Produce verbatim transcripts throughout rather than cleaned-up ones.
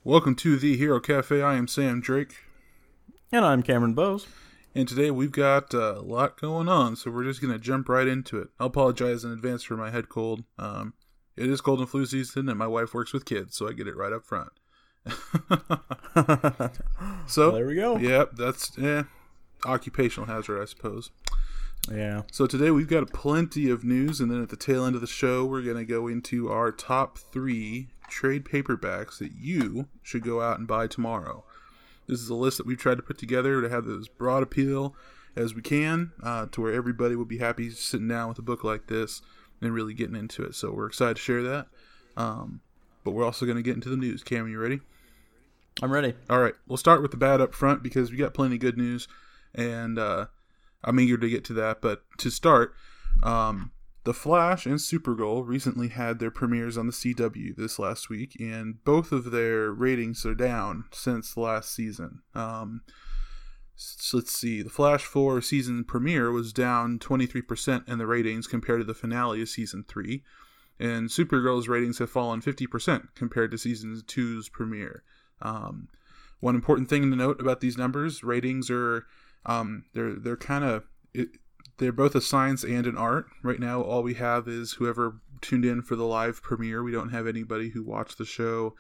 Welcome to the Hero Cafe. I am Sam Drake. And I'm Cameron Bowes. And today we've got uh, a lot going on, so we're just going to jump right into it. I'll apologize in advance for my head cold. Um, it is cold and flu season, and my wife works with kids, so I get it right up front. so well, there we go. Yep, that's eh, occupational hazard, I suppose. Yeah. So today we've got plenty of news, and then at the tail end of the show, we're going to go into our top three trade paperbacks that you should go out and buy tomorrow. This is a list that we've tried to put together to have as broad appeal as we can, uh, to where everybody would be happy sitting down with a book like this and really getting into it. So we're excited to share that. Um, but we're also going to get into the news. Cameron, you ready? I'm ready. All right. We'll start with the bad up front because we got plenty of good news, and uh, I'm eager to get to that. But to start, um, The Flash and Supergirl recently had their premieres on the C W this last week, and both of their ratings are down since the last season. Um, so let's see. The Flash four season premiere was down twenty-three percent in the ratings compared to the finale of season three, and Supergirl's ratings have fallen fifty percent compared to season two's premiere. Um, one important thing to note about these numbers: ratings are um, they're they're kind of they're both a science and an art. Right now, all we have is whoever tuned in for the live premiere. We don't have anybody who watched the show.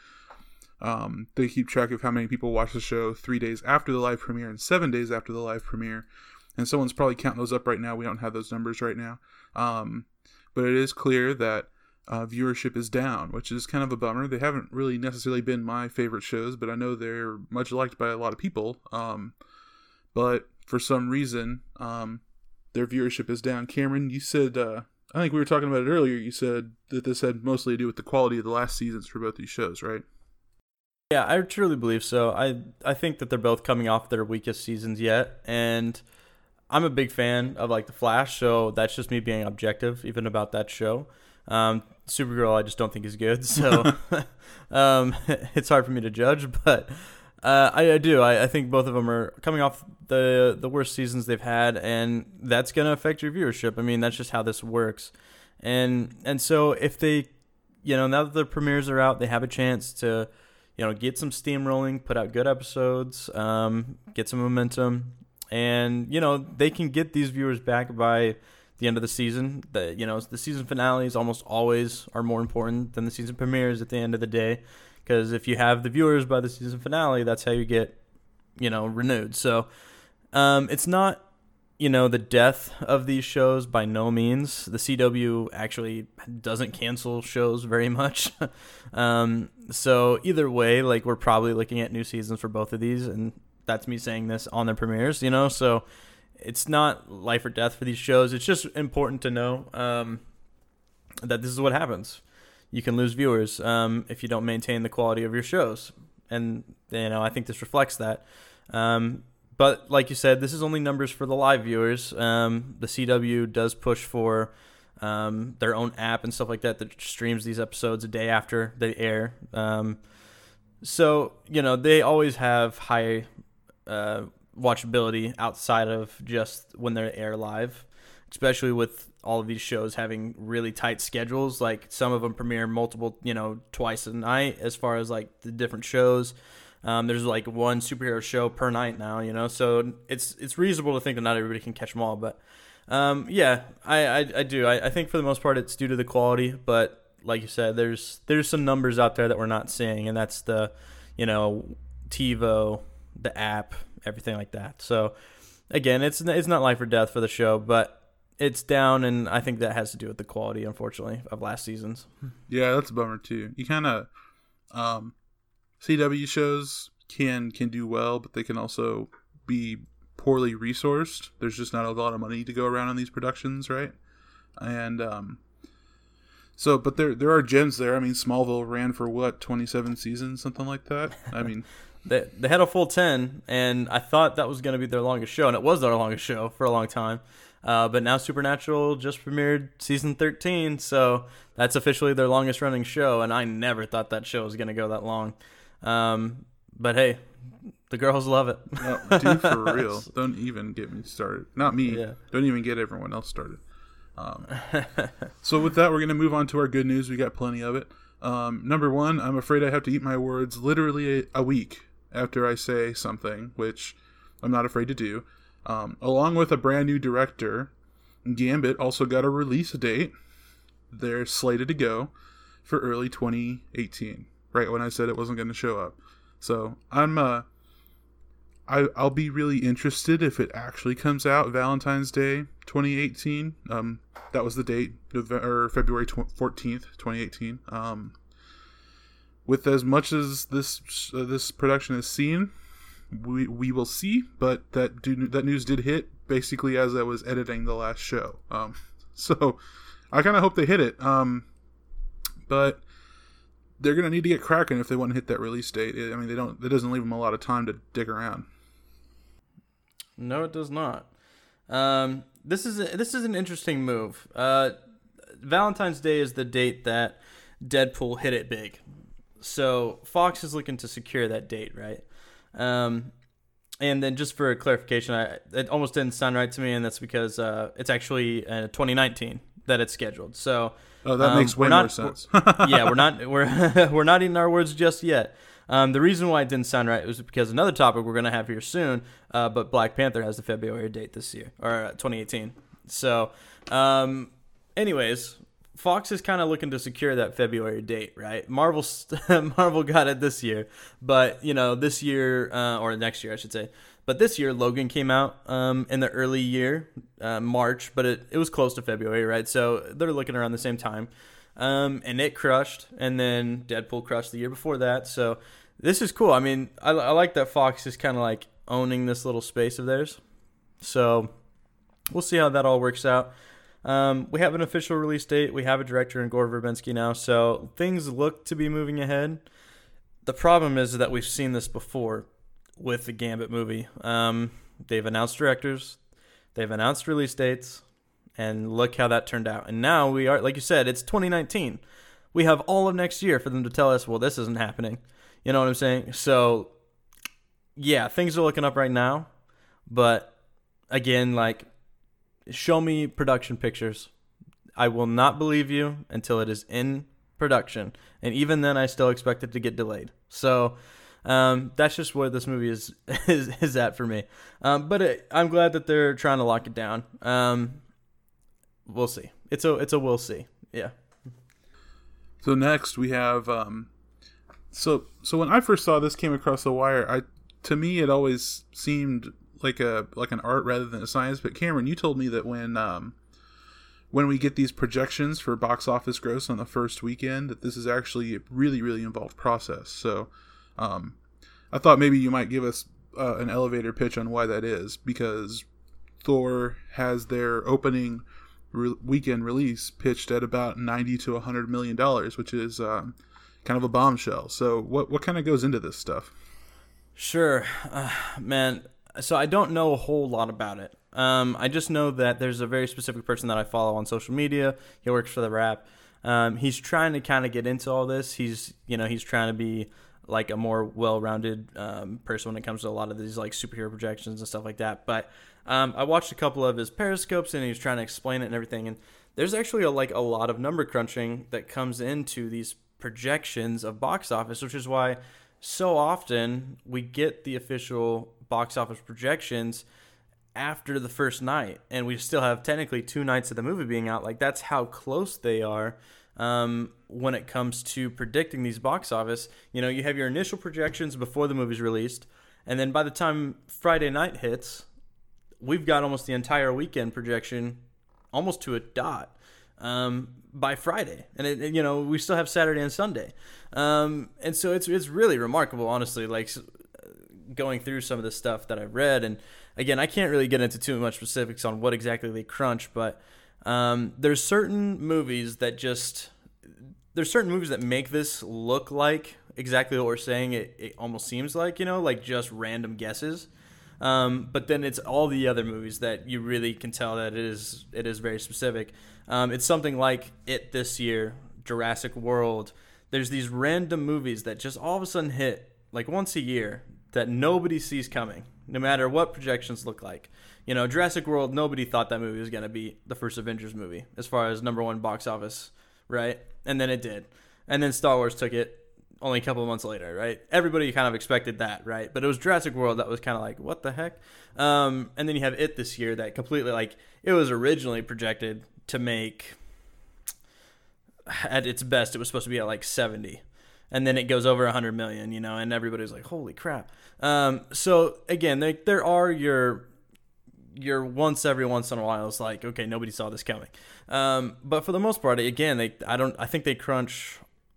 Um, they keep track of how many people watched the show three days after the live premiere and seven days after the live premiere. And someone's probably counting those up right now. We don't have those numbers right now. Um, but it is clear that uh, viewership is down, which is kind of a bummer. They haven't really necessarily been my favorite shows, but I know they're much liked by a lot of people. Um, but for some reason, um, their viewership is down. Cameron, you said, uh, I think we were talking about it earlier, you said that this had mostly to do with the quality of the last seasons for both these shows, right? Yeah, I truly believe so. I I think that they're both coming off their weakest seasons yet, and I'm a big fan of like The Flash, so that's just me being objective, even about that show. Um, Supergirl, I just don't think is good, so um, it's hard for me to judge, but uh, I, I do. I, I think both of them are coming off the the worst seasons they've had, and that's going to affect your viewership. I mean, that's just how this works, and and so if they, you know, now that the premieres are out, they have a chance to, you know, get some steam rolling, put out good episodes, um, get some momentum, and, you know, they can get these viewers back by the end of the season. The, you know, the season finales almost always are more important than the season premieres at the end of the day, because if you have the viewers by the season finale, that's how you get, you know, renewed. So um, it's not, you know, the death of these shows by no means. The C W actually doesn't cancel shows very much. um, so either way, like, we're probably looking at new seasons for both of these, and that's me saying this on their premieres, you know, so it's not life or death for these shows. It's just important to know um, that this is what happens. You can lose viewers um, if you don't maintain the quality of your shows. And, you know, I think this reflects that. Um, But like you said, this is only numbers for the live viewers. Um, the C W does push for um, their own app and stuff like that that streams these episodes a day after they air. Um, so, you know, they always have high uh, watchability outside of just when they air live, especially with all of these shows having really tight schedules. Like, some of them premiere multiple, you know, twice a night as far as, like, the different shows. Um, there's like one superhero show per night now, you know, so it's it's reasonable to think that not everybody can catch them all. But um, yeah, I, I, I do. I, I think for the most part it's due to the quality. But like you said, there's there's some numbers out there that we're not seeing, and that's the, you know, TiVo, the app, everything like that. So again, it's it's not life or death for the show, but it's down, and I think that has to do with the quality, unfortunately, of last season's. Yeah, that's a bummer too. You kind of um. C W shows can can do well, but they can also be poorly resourced. There's just not a lot of money to go around on these productions, right? And um, so, but there there are gems there. I mean, Smallville ran for what, twenty-seven seasons, something like that. I mean, they they had a full ten, and I thought that was going to be their longest show, and it was their longest show for a long time. Uh, but now Supernatural just premiered season thirteen, so that's officially their longest running show, and I never thought that show was going to go that long. Um, but hey, the girls love it. No, dude, for real. Don't even get me started. Not me. Yeah. Don't even get everyone else started. Um, so with that, we're going to move on to our good news. We got plenty of it. Um, number one, I'm afraid I have to eat my words literally a, a week after I say something, which I'm not afraid to do. Um, along with a brand new director, Gambit also got a release date. They're slated to go for early twenty eighteen, right when I said it wasn't going to show up. So I'm, uh, I, I'll be really interested if it actually comes out Valentine's Day twenty eighteen. Um, that was the date, November, or February fourteenth, twenty eighteen. Um, with as much as this uh, this production is seen, we we will see. But that do, that news did hit basically as I was editing the last show. Um, so I kind of hope they hit it. Um, but they're gonna need to get cracking if they want to hit that release date. I mean, they don't. That doesn't leave them a lot of time to dig around. No, it does not. Um, this is a, this is an interesting move. Uh, Valentine's Day is the date that Deadpool hit it big, so Fox is looking to secure that date, right? Um, and then just for clarification, I, it almost didn't sound right to me, and that's because uh, it's actually uh, twenty nineteen that it's scheduled. So, oh, that um, makes way not, more sense. yeah, we're not we're we're not eating our words just yet. Um, the reason why it didn't sound right was because another topic we're going to have here soon, uh, but Black Panther has the February date this year, or uh, twenty eighteen. So, um, anyways, Fox is kind of looking to secure that February date, right? Marvel Marvel got it this year, but, you know, this year, uh, or next year, I should say. But this year, Logan came out um, in the early year, uh, March, but it, it was close to February, right? So they're looking around the same time. Um, and it crushed, and then Deadpool crushed the year before that. So this is cool. I mean, I, I like that Fox is kind of like owning this little space of theirs. So we'll see how that all works out. Um, we have an official release date. We have a director in Gore Verbinski now. So things look to be moving ahead. The problem is that we've seen this before with the Gambit movie. Um, they've announced directors. They've announced release dates. And look how that turned out. And now we are, like you said, it's twenty nineteen. We have all of next year for them to tell us, well, this isn't happening. You know what I'm saying? So, yeah, things are looking up right now. But, again, like, show me production pictures. I will not believe you until it is in production. And even then, I still expect it to get delayed. So, um, that's just where this movie is is, is at for me. Um, but it, I'm glad that they're trying to lock it down. Um We'll see. It's a it's a we'll see. Yeah. So next we have um so so when I first saw this came across the wire, I to me it always seemed like a like an art rather than a science. But Cameron, you told me that when um when we get these projections for box office gross on the first weekend, that this is actually a really, really involved process. So um I thought maybe you might give us uh, an elevator pitch on why that is, because Thor has their opening Re- weekend release pitched at about ninety to a hundred million dollars, which is um, kind of a bombshell. So, what what kind of goes into this stuff? Sure, uh, man. So I don't know a whole lot about it. Um, I just know that there's a very specific person that I follow on social media. He works for the Wrap. Um, he's trying to kind of get into all this. He's you know he's trying to be like a more well-rounded um, person when it comes to a lot of these like superhero projections and stuff like that. But Um, I watched a couple of his periscopes and he was trying to explain it and everything. And there's actually a, like a lot of number crunching that comes into these projections of box office, which is why so often we get the official box office projections after the first night, and we still have technically two nights of the movie being out. Like that's how close they are um, when it comes to predicting these box office. You know, you have your initial projections before the movie's released, and then by the time Friday night hits, we've got almost the entire weekend projection, almost to a dot, um, by Friday, and it, it, you know we still have Saturday and Sunday, um, and so it's it's really remarkable, honestly. Like going through some of the stuff that I've read, and again, I can't really get into too much specifics on what exactly they crunch, but um, there's certain movies that just there's certain movies that make this look like exactly what we're saying. It, it almost seems like you know like just random guesses. Um, but then it's all the other movies that you really can tell that it is it is very specific. Um, it's something like It this year, Jurassic World. There's these random movies that just all of a sudden hit like once a year that nobody sees coming, no matter what projections look like. You know, Jurassic World, nobody thought that movie was going to be the first Avengers movie as far as number one box office, right? And then it did. and then Star Wars took it only a couple of months later, right? Everybody kind of expected that, right? But it was Jurassic World that was kind of like, what the heck? Um, and then you have It this year that completely, like, it was originally projected to make, at its best, it was supposed to be at like seventy. And then it goes over one hundred million, you know, and everybody's like, holy crap. Um, so, again, they, there are your your once every once in a while, it's like, okay, nobody saw this coming. Um, but for the most part, again, they I don't I think they crunch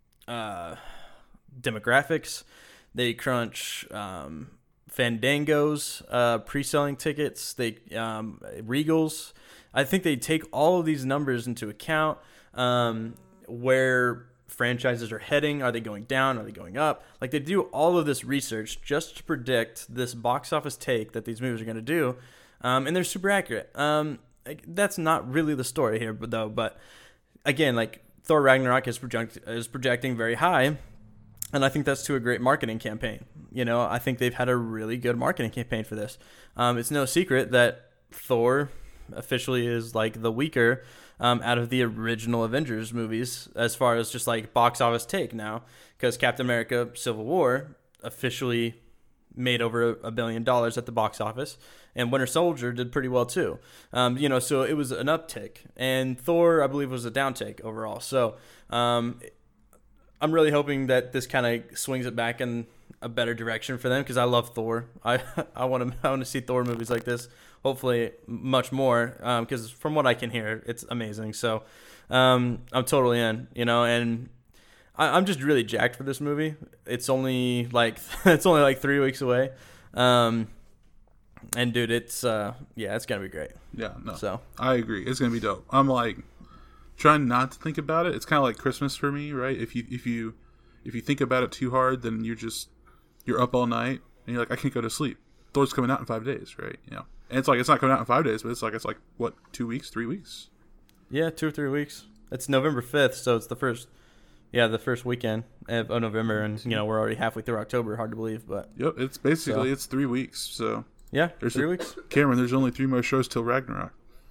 uh, demographics. They crunch um, Fandango's uh, pre-selling tickets. They um, Regals. I think they take all of these numbers into account. Um, where franchises are heading. Are they going down? Are they going up? Like, they do all of this research just to predict this box office take that these movies are going to do, um, and they're super accurate. Um, like, that's not really the story here, but though. But again, like, Thor Ragnarok is project is projecting very high, and I think that's to a great marketing campaign. You know, I think they've had a really good marketing campaign for this. Um, it's no secret that Thor officially is like the weaker um, out of the original Avengers movies as far as just like box office take now, because Captain America Civil War officially made over a billion dollars at the box office, and Winter Soldier did pretty well too. Um, you know, so it was an uptick, and Thor, I believe, was a downtake overall. So um, I'm really hoping that this kind of swings it back in a better direction for them, because I love Thor. I I want to I want to see Thor movies like this. Hopefully, much more, because um, from what I can hear, it's amazing. So um, I'm totally in, you know, and I, I'm just really jacked for this movie. It's only like it's only like three weeks away, um, and dude, it's uh, yeah, it's gonna be great. Yeah, no, so I agree. It's gonna be dope. I'm like trying not to think about it. It's kind of like Christmas for me, right? If you if you if you think about it too hard, then you're just you're up all night and you're like, I can't go to sleep. Thor's coming out in five days, right? You know. And it's like, it's not coming out in five days, but it's like, it's like, what, two weeks, three weeks? Yeah, two or three weeks. It's November fifth, so it's the first, yeah, the first weekend of November, and, you know, we're already halfway through October, hard to believe, but. Yep, it's basically, so. it's three weeks, so. Yeah, there's three a, weeks. Cameron, there's only three more shows till Ragnarok.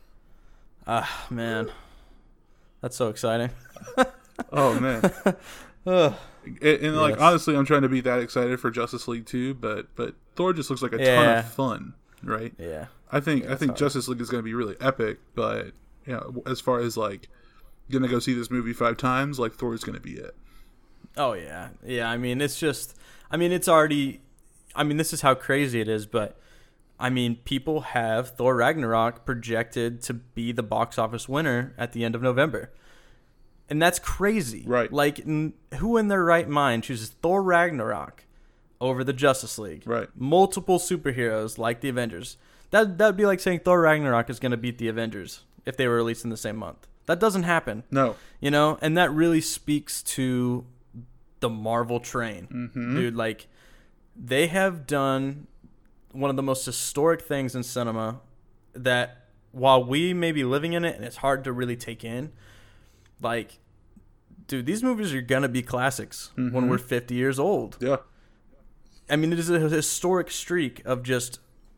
Ah, man. That's so exciting. Oh, man. Ugh. And, and like, yes. honestly, I'm trying to be that excited for Justice League too, but, but Thor just looks like a yeah. ton of fun. Right. Yeah. I think yeah, I think hard. Justice League is going to be really epic, but you know, as far as like gonna go see this movie five times, like Thor is going to be it. Oh yeah, yeah. I mean, it's just, I mean, it's already, I mean, this is how crazy it is, but I mean, people have Thor Ragnarok projected to be the box office winner at the end of November, and that's crazy. Right. Like, n- who in their right mind chooses Thor Ragnarok over the Justice League? Right. Multiple superheroes like the Avengers. That that'd be like saying Thor Ragnarok is going to beat the Avengers if they were released in the same month. That doesn't happen. No. You know, and that really speaks to the Marvel train. Mm-hmm. Dude, like, they have done one of the most historic things in cinema that, while we may be living in it and it's hard to really take in, like, dude, these movies are going to be classics mm-hmm. when we're fifty years old. Yeah. I mean, it is a historic streak of just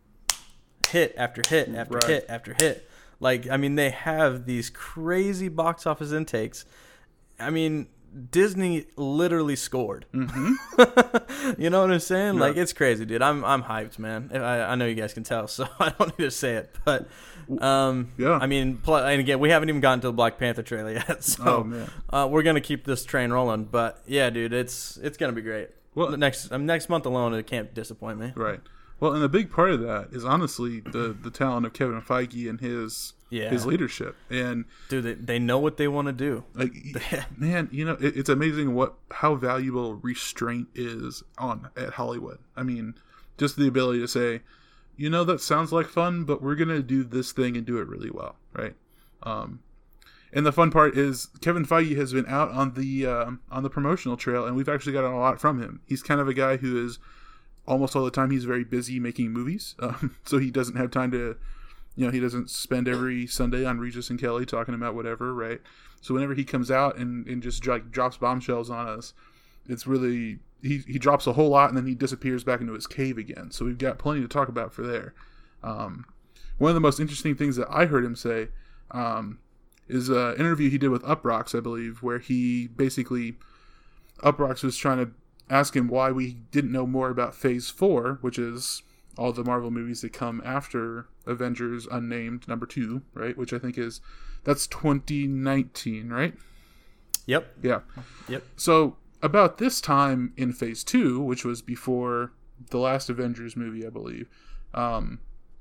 hit after hit after right. hit after hit. Like, I mean, they have these crazy box office intakes. I mean, Disney literally scored. Mm-hmm. You know what I'm saying? Yeah. Like, it's crazy, dude. I'm I'm hyped, man. I, I know you guys can tell, so I don't need to say it. But, um, yeah. I mean, pl- and again, we haven't even gotten to the Black Panther trailer yet, so oh, man. Uh, we're gonna keep this train rolling. But yeah, dude, it's it's gonna be great. Well, the next um, next month alone, it can't disappoint me. Right. Well, and a big part of that is honestly the, the talent of Kevin Feige and his yeah. his leadership. And dude, they, they know what they want to do. Like, man, you know, it, it's amazing what how valuable restraint is on at Hollywood. I mean, just the ability to say, you know, that sounds like fun, but we're gonna do this thing and do it really well, right? Um, and the fun part is Kevin Feige has been out on the uh, on the promotional trail, and we've actually gotten a lot from him. He's kind of a guy who is almost all the time he's very busy making movies, um, so he doesn't have time to, you know, he doesn't spend every Sunday on Regis and Kelly talking about whatever, right? So whenever he comes out and, and just like drops bombshells on us, it's really, he, he drops a whole lot and then he disappears back into his cave again. So we've got plenty to talk about for there. Um, one of the most interesting things that I heard him say um, is an interview he did with Uproxx, I believe, where he basically Uproxx was trying to ask him why we didn't know more about Phase Four, which is all the Marvel movies that come after Avengers Unnamed number two, right? Which I think is that's twenty nineteen, right? Yep. Yeah. Yep. So about this time in Phase Two, which was before the last Avengers movie, I believe, um,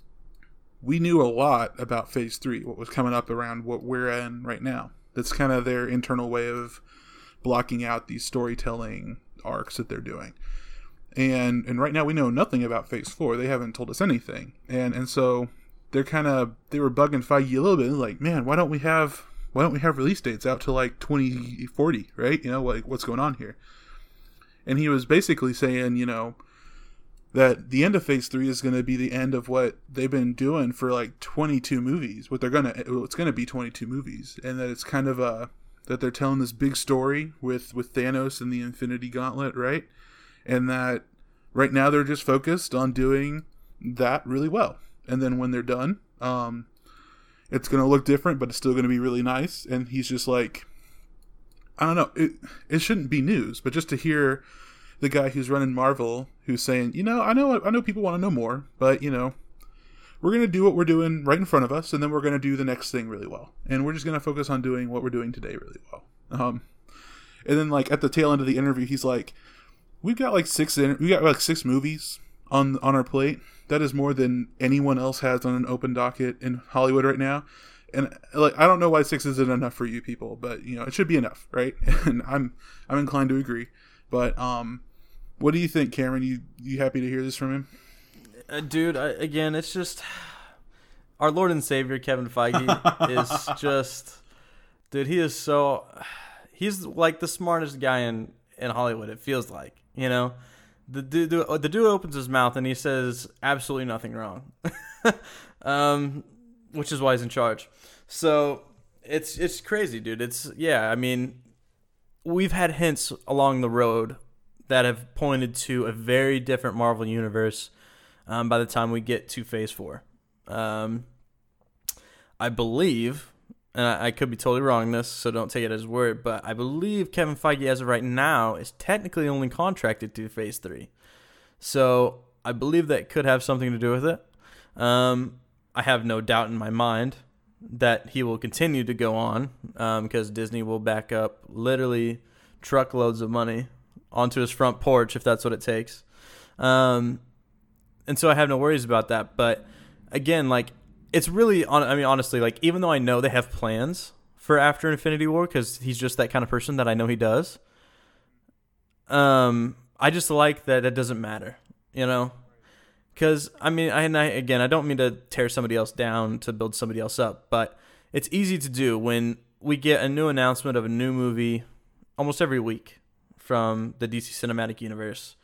we knew a lot about Phase Three, what was coming up around what we're in right now. That's kind of their internal way of blocking out these storytelling arcs that they're doing. And and right now we know nothing about Phase Four. They haven't told us anything. And and so they're kind of they were bugging Feige a little bit, like, man, why don't we have why don't we have release dates out to like twenty forty, right? You know, like what's going on here? And he was basically saying, you know, that the end of Phase Three is going to be the end of what they've been doing for like twenty-two movies. What they're gonna it's going to be twenty-two movies, and that it's kind of a that they're telling this big story with with Thanos and the Infinity Gauntlet, right? And that right now they're just focused on doing that really well. And then when they're done, um, it's going to look different, but it's still going to be really nice. And he's just like, I don't know, it it shouldn't be news, but just to hear the guy who's running Marvel who's saying, you know, I know I know people want to know more, but, you know, we're going to do what we're doing right in front of us, and then we're going to do the next thing really well. And we're just going to focus on doing what we're doing today really well. Um, and then, like, at the tail end of the interview, he's like, We've got like six. We got like six movies on on our plate. That is more than anyone else has on an open docket in Hollywood right now. And like, I don't know why six isn't enough for you people, but you know it should be enough, right? And I'm I'm inclined to agree. But um, what do you think, Cameron? You you happy to hear this from him? Uh, dude, I, again, it's just our Lord and Savior Kevin Feige is just, dude. He is so. He's like the smartest guy in in Hollywood. It feels like. You know, the dude, the dude opens his mouth and he says absolutely nothing wrong, um, which is why he's in charge. So it's it's crazy, dude. It's yeah. I mean, we've had hints along the road that have pointed to a very different Marvel universe. Um, by the time we get to Phase Four, um, I believe. And I, I could be totally wrong in this, so don't take it as word, but I believe Kevin Feige, as of right now, is technically only contracted to Phase three. So I believe that could have something to do with it. Um, I have no doubt in my mind that he will continue to go on um, because Disney will back up literally truckloads of money onto his front porch if that's what it takes. Um, and so I have no worries about that. But again, like, it's really, on. I mean, honestly, like, even though I know they have plans for after Infinity War, because he's just that kind of person that I know he does, um, I just like that it doesn't matter, you know? Because, I mean, I, and I, again, I don't mean to tear somebody else down to build somebody else up, but it's easy to do when we get a new announcement of a new movie almost every week from the D C Cinematic Universe,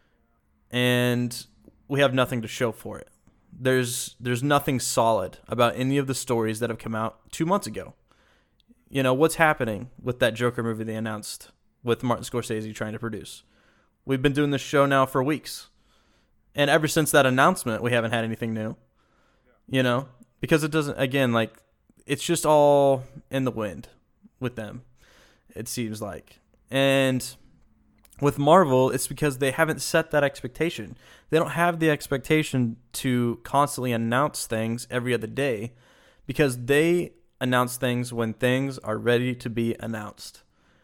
and we have nothing to show for it. There's there's nothing solid about any of the stories that have come out two months ago. You know, what's happening with that Joker movie they announced with Martin Scorsese trying to produce? We've been doing this show now for weeks. And ever since that announcement, we haven't had anything new. You know? Because it doesn't, again, like, it's just all in the wind with them, it seems like. And with Marvel, it's because they haven't set that expectation. They don't have the expectation to constantly announce things every other day because they announce things when things are ready to be announced.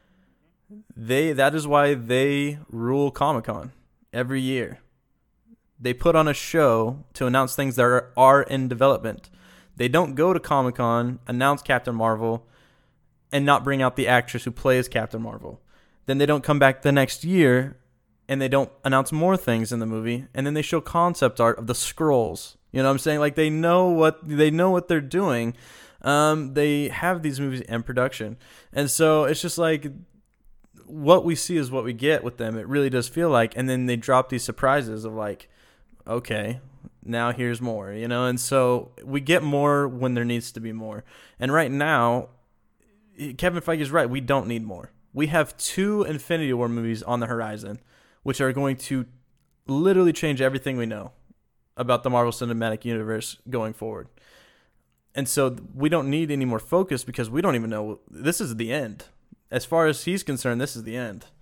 They that is why they rule Comic-Con every year. They put on a show to announce things that are, are in development. They don't go to Comic-Con, announce Captain Marvel, and not bring out the actress who plays Captain Marvel. Then they don't come back the next year and they don't announce more things in the movie, and then they show concept art of the Skrulls. You know what I'm saying? Like, they know what they know what they're doing. Um, they have these movies in production. And so it's just like what we see is what we get with them. It really does feel like. And then they drop these surprises of like, okay, now here's more, you know? And so we get more when there needs to be more. And right now, Kevin Feige is right. We don't need more. We have two Infinity War movies on the horizon, which are going to literally change everything we know about the Marvel Cinematic Universe going forward. And so we don't need any more focus because we don't even know. This is the end. As far as he's concerned, this is the end.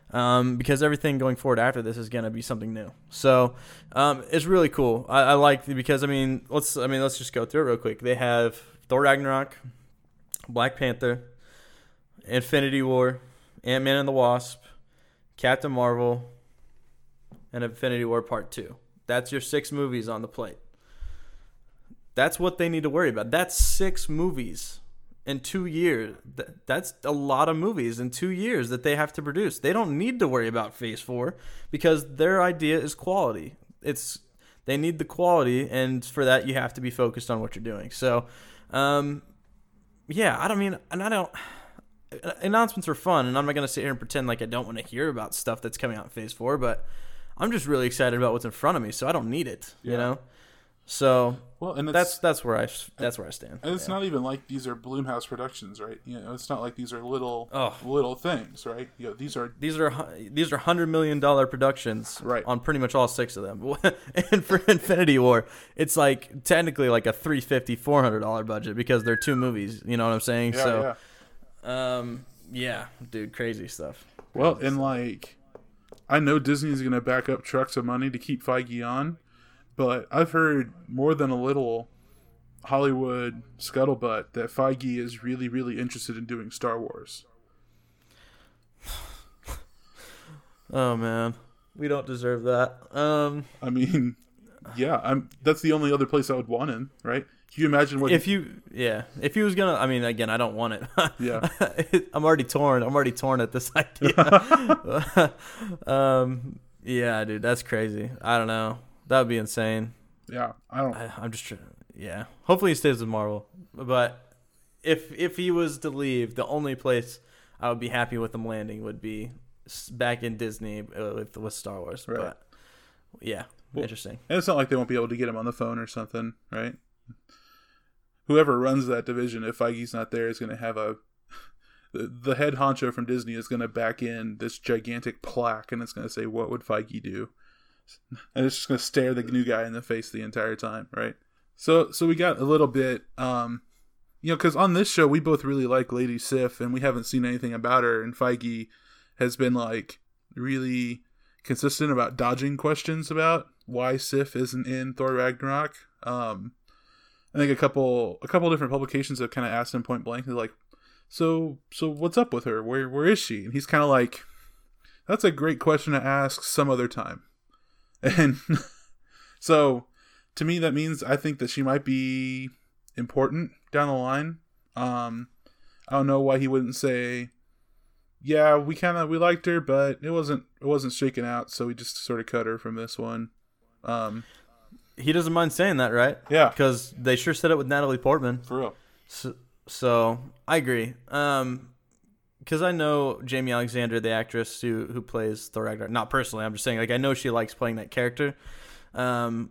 Um, because everything going forward after this is gonna be something new. So, um, it's really cool. I, I like because I mean, let's I mean let's just go through it real quick. They have Thor Ragnarok, Black Panther, Infinity War, Ant-Man and the Wasp, Captain Marvel, and Infinity War Part Two. That's your six movies on the plate. That's what they need to worry about. That's six movies in two years. That's a lot of movies in two years that they have to produce. They don't need to worry about Phase Four because their idea is quality. It's they need the quality, and for that you have to be focused on what you're doing. So, um, yeah, I don't mean, and I don't. Announcements are fun, and I'm not gonna sit here and pretend like I don't want to hear about stuff that's coming out in Phase Four, but I'm just really excited about what's in front of me, so I don't need it. Yeah. You know. So well, and that's that's where I that's where I stand. And it's yeah. not even like these are Blumhouse productions, right? You know, it's not like these are little oh. little things, right? You know, these are these are these are hundred million dollar productions, right? On pretty much all six of them. And for Infinity War, it's like technically like a three fifty, four hundred dollar budget because they're two movies. You know what I'm saying? Yeah, so, yeah. um, yeah, dude, crazy stuff. Crazy well, and stuff. like, I know Disney's gonna back up trucks of money to keep Feige on. But I've heard more than a little Hollywood scuttlebutt that Feige is really, really interested in doing Star Wars. Oh man, we don't deserve that. Um, I mean, yeah, I'm. That's the only other place I would want him, right? Can you imagine what? If you, yeah, if he was gonna, I mean, again, I don't want it. Yeah, I'm already torn. I'm already torn at this idea. um, yeah, dude, that's crazy. I don't know. That would be insane. Yeah, I don't. I, I'm just, yeah. Hopefully he stays with Marvel. But if if he was to leave, the only place I would be happy with him landing would be back in Disney with with Star Wars. Right. But yeah, well, interesting. And it's not like they won't be able to get him on the phone or something, right? Whoever runs that division, if Feige's not there, is going to have a. The, the head honcho from Disney is going to back in this gigantic plaque, and it's going to say, "What would Feige do?" And it's just going to stare the new guy in the face the entire time, right? So so we got a little bit, um, you know, because on this show, we both really like Lady Sif, and we haven't seen anything about her, and Feige has been, like, really consistent about dodging questions about why Sif isn't in Thor Ragnarok. Um, I think a couple a couple different publications have kind of asked him point blank, they're like, so, so what's up with her? Where Where is she? And he's kind of like, that's a great question to ask some other time. And so, to me, that means I think that she might be important down the line. Um, I don't know why he wouldn't say, yeah, we kind of we liked her, but it wasn't it wasn't shaken out, so we just sort of cut her from this one. Um, he doesn't mind saying that, right? Yeah, because they sure said it with Natalie Portman. For real. So, so I agree. Um. Because I know Jamie Alexander, the actress who who plays Thor Ragnarok. Not personally, I'm just saying. Like I know she likes playing that character, um,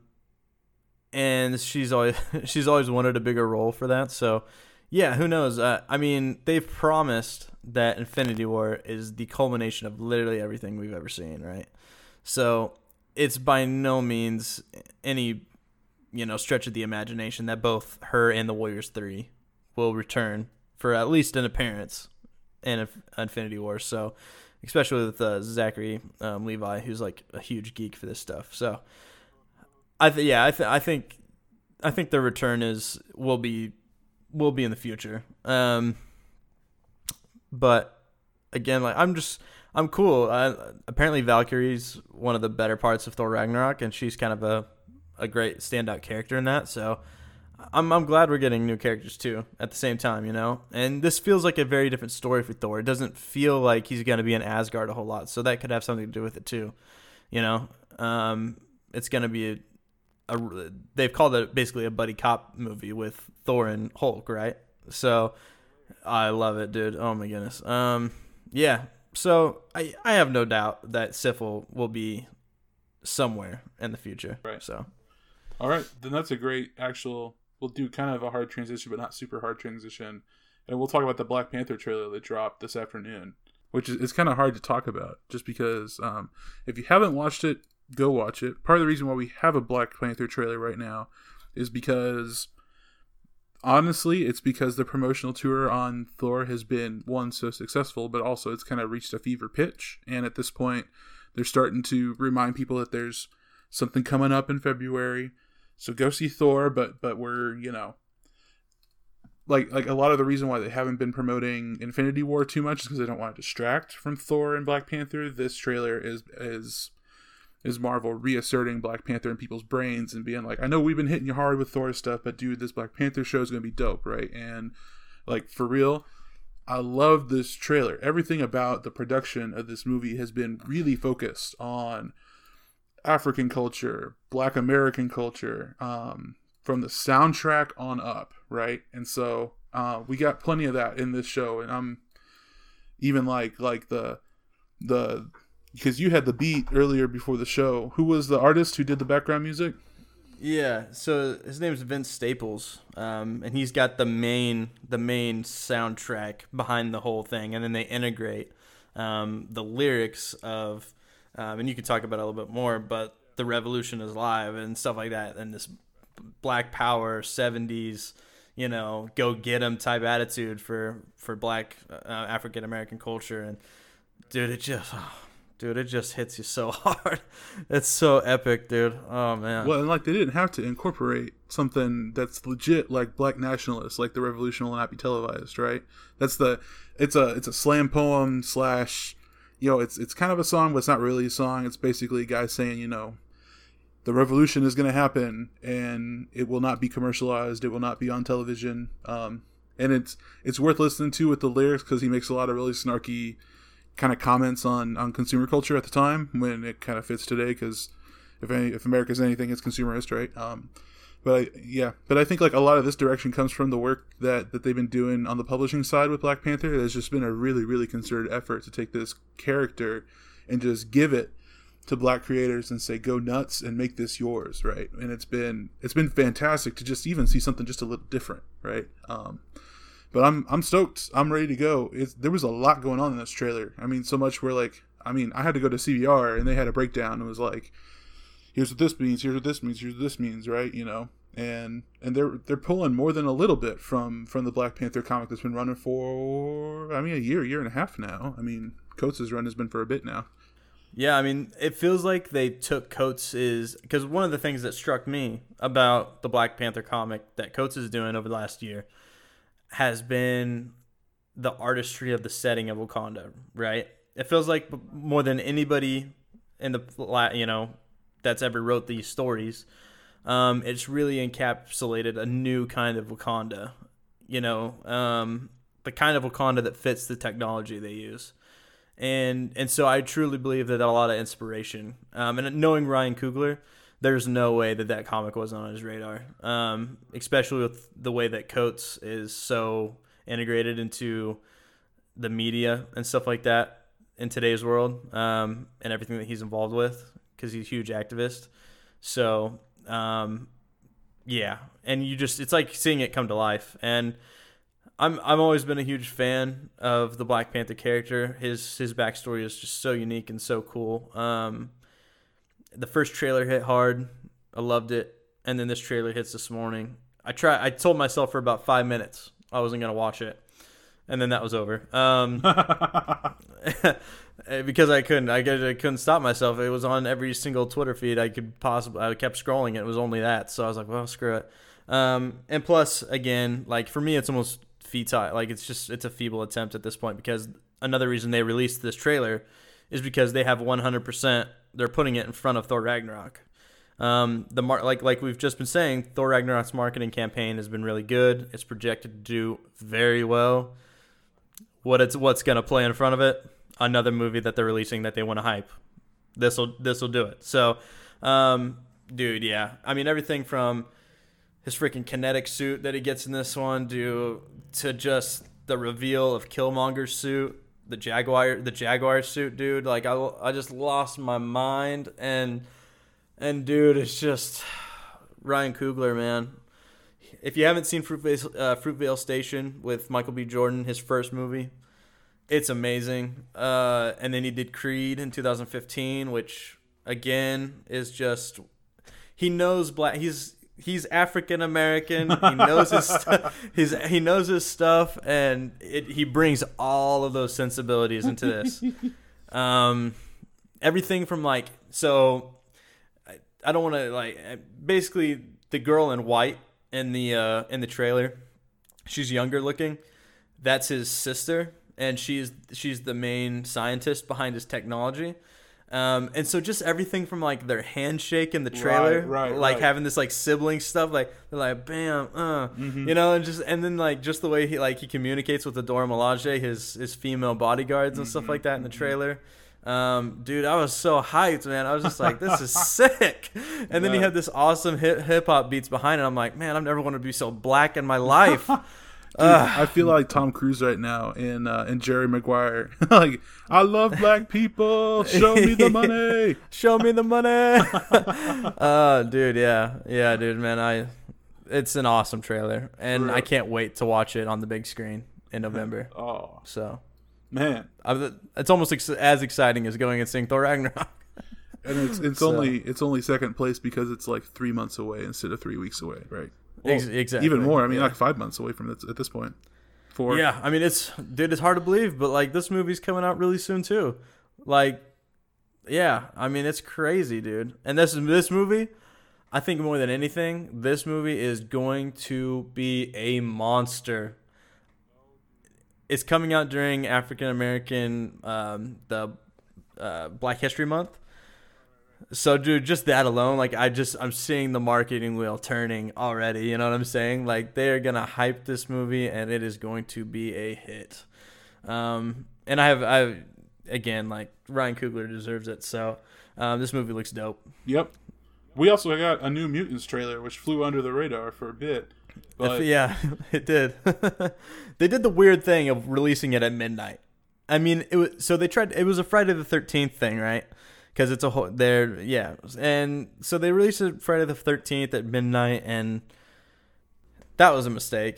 and she's always she's always wanted a bigger role for that. So, yeah, who knows? Uh, I mean, they've promised that Infinity War is the culmination of literally everything we've ever seen, right? So it's by no means any you know stretch of the imagination that both her and the Warriors Three will return for at least an appearance. And Infinity War, so especially with uh, Zachary um, Levi, who's like a huge geek for this stuff. So, I th- yeah, I th- I think I think their return is will be will be in the future. Um, but again, like I'm just I'm cool. I, apparently, Valkyrie's one of the better parts of Thor Ragnarok, and she's kind of a a great standout character in that. So. I'm I'm glad we're getting new characters too at the same time, you know. And this feels like a very different story for Thor. It doesn't feel like he's going to be in Asgard a whole lot, so that could have something to do with it too, you know. Um, it's going to be a, a they've called it basically a buddy cop movie with Thor and Hulk, right? So I love it, dude. Oh my goodness. Um, yeah. So I I have no doubt that Sif will, will be somewhere in the future. Right. So. All right, then that's a great actual. We'll do kind of a hard transition, but not super hard transition. And we'll talk about the Black Panther trailer that dropped this afternoon, which is it's kind of hard to talk about just because um, if you haven't watched it, go watch it. Part of the reason why we have a Black Panther trailer right now is because honestly, it's because the promotional tour on Thor has been, one, so successful, but also it's kind of reached a fever pitch. And at this point, they're starting to remind people that there's something coming up in February. So go see Thor, but but we're, you know, like like a lot of the reason why they haven't been promoting Infinity War too much is because they don't want to distract from Thor and Black Panther. This trailer is is is Marvel reasserting Black Panther in people's brains and being like, I know we've been hitting you hard with Thor stuff, but dude, this Black Panther show is going to be dope, right? And like, for real, I love this trailer. Everything about the production of this movie has been really focused on African culture, Black American culture, um, from the soundtrack on up, right? And so uh, we got plenty of that in this show, and I'm even like like the the because you had the beat earlier before the show. Who was the artist who did the background music? Yeah, so his name is Vince Staples, um, and he's got the main the main soundtrack behind the whole thing, and then they integrate um, the lyrics of, um, and you can talk about it a little bit more, but the revolution is live and stuff like that, and this Black Power seventies, you know, go get 'em type attitude for for Black uh, African American culture, and dude, it just. Oh, Dude, it just hits you so hard. It's so epic, dude. Oh, man. Well, and like they didn't have to incorporate something that's legit like Black nationalists, like the revolution will not be televised, right? That's the, it's a it's a slam poem slash, you know, it's it's kind of a song, but it's not really a song. It's basically a guy saying, you know, the revolution is going to happen and it will not be commercialized. It will not be on television. Um, and it's it's worth listening to with the lyrics because he makes a lot of really snarky kind of comments on, on consumer culture at the time when it kind of fits today because if any, if America's anything, it's consumerist, right? Um, but I, yeah, but I think like a lot of this direction comes from the work that, that they've been doing on the publishing side with Black Panther. There's just been a really, really concerted effort to take this character and just give it to Black creators and say, go nuts and make this yours, right? And it's been it's been fantastic to just even see something just a little different, right? Um, But I'm I'm stoked. I'm ready to go. It's, there was a lot going on in this trailer. I mean, so much where like, I mean, I had to go to C B R and they had a breakdown. And it was like, here's what this means. Here's what this means. Here's what this means. Right? You know, and and they're they're pulling more than a little bit from from the Black Panther comic that's been running for I mean a year, year and a half now. I mean, Coates' run has been for a bit now. Yeah, I mean, it feels like they took Coates' is because one of the things that struck me about the Black Panther comic that Coates is doing over the last year has been the artistry of the setting of Wakanda, right? It feels like more than anybody in the, you know, that's ever wrote these stories, um, it's really encapsulated a new kind of Wakanda, you know, um, the kind of Wakanda that fits the technology they use. And and so I truly believe that a lot of inspiration. Um, and knowing Ryan Coogler, there's no way that that comic wasn't on his radar, um, especially with the way that Coates is so integrated into the media and stuff like that in today's world, um, and everything that he's involved with because he's a huge activist. So, um, yeah, and you just it's like seeing it come to life. And I'm I've always been a huge fan of the Black Panther character. His his backstory is just so unique and so cool. Um, The first trailer hit hard. I loved it. And then this trailer hits this morning. I try. I told myself for about five minutes I wasn't going to watch it. And then that was over. Um, because I couldn't. I, I couldn't stop myself. It was on every single Twitter feed I could possibly. I kept scrolling. It was only that. So I was like, well, screw it. Um, and plus, again, like for me, it's almost futile. Like it's just, it's a feeble attempt at this point because another reason they released this trailer is because they have one hundred percent they're putting it in front of Thor Ragnarok. Um, the mar- like like we've just been saying, Thor Ragnarok's marketing campaign has been really good. It's projected to do very well. What it's what's gonna play in front of it? Another movie that they're releasing that they want to hype. This will this will do it. So, um, dude, yeah. I mean everything from his freaking kinetic suit that he gets in this one, to to just the reveal of Killmonger's suit. The Jaguar, the Jaguar suit, dude. Like I, I just lost my mind, and and dude, it's just Ryan Coogler, man. If you haven't seen Fruitvale, uh, Fruitvale Station with Michael B. Jordan, his first movie, it's amazing. Uh, and then he did Creed in two thousand fifteen, which again is just he knows black. He's he's African American. He knows his stuff. He's he knows his stuff, and it, he brings all of those sensibilities into this. Um, everything from like so. I, I don't want to like basically the girl in white in the uh, in the trailer. She's younger looking. That's his sister, and she's she's the main scientist behind his technology. Um, and so just everything from like their handshake in the trailer, right, right, like right. having this like sibling stuff, like they're like bam, uh, Mm-hmm. you know, and just and then like just the way he like he communicates with Adora Milaje, his his female bodyguards and mm-hmm. stuff like that in the trailer. Um, dude, I was so hyped, man. I was just like, this is sick. And then yeah. he had this awesome hip hip hop beats behind it. I'm like, man, I'm never going to be so black in my life. Dude, I feel like Tom Cruise right now in uh, in Jerry Maguire. Like, I love black people. Show me the money. Show me the money. uh, dude, yeah, yeah, dude, man. I, it's an awesome trailer, and I can't wait to watch it on the big screen in November. Oh, so, man, I, it's almost ex- as exciting as going and seeing Thor Ragnarok. And it's it's so. only it's only second place because it's like three months away instead of three weeks away, right? Well, exactly. Even more. I mean, yeah. like five months away from this at this point. Four. Yeah, I mean, it's dude, it's hard to believe, but like this movie's coming out really soon too. Like, yeah, I mean, it's crazy, dude. And this this movie, I think more than anything, this movie is going to be a monster. It's coming out during African American um, the uh, Black History Month. So, dude, just that alone, like, I just, I'm seeing the marketing wheel turning already, you know what I'm saying? Like, they're going to hype this movie, and it is going to be a hit. Um, and I have, I again, like, Ryan Coogler deserves it, so um, this movie looks dope. Yep. We also got a New Mutants trailer, which flew under the radar for a bit. But... If, yeah, it did. They did the weird thing of releasing it at midnight. I mean, it was, so they tried, it was a Friday the thirteenth thing, right? Because it's a whole, they're, yeah. And so they released it Friday the thirteenth at midnight, and that was a mistake.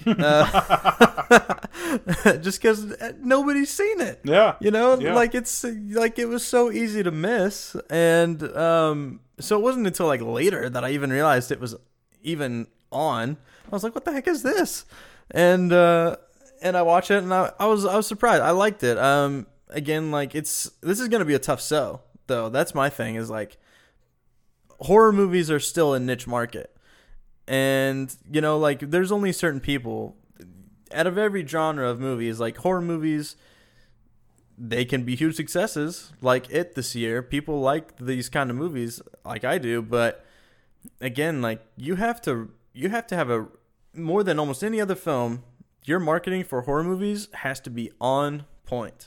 Uh, just because nobody's seen it. Yeah. You know, yeah. like it's, like it was so easy to miss. And um, so it wasn't until like later that I even realized it was even on. I was like, what the heck is this? And, uh, and I watched it, and I, I was, I was surprised. I liked it. Um, again, like it's, this is going to be a tough sell. Though that's my thing is like horror movies are still a niche market, and you know, like there's only certain people out of every genre of movies. Like horror movies, they can be huge successes. Like It this year, people like these kind of movies, like I do. But again, like you have to you have to have a more than almost any other film. Your marketing for horror movies has to be on point.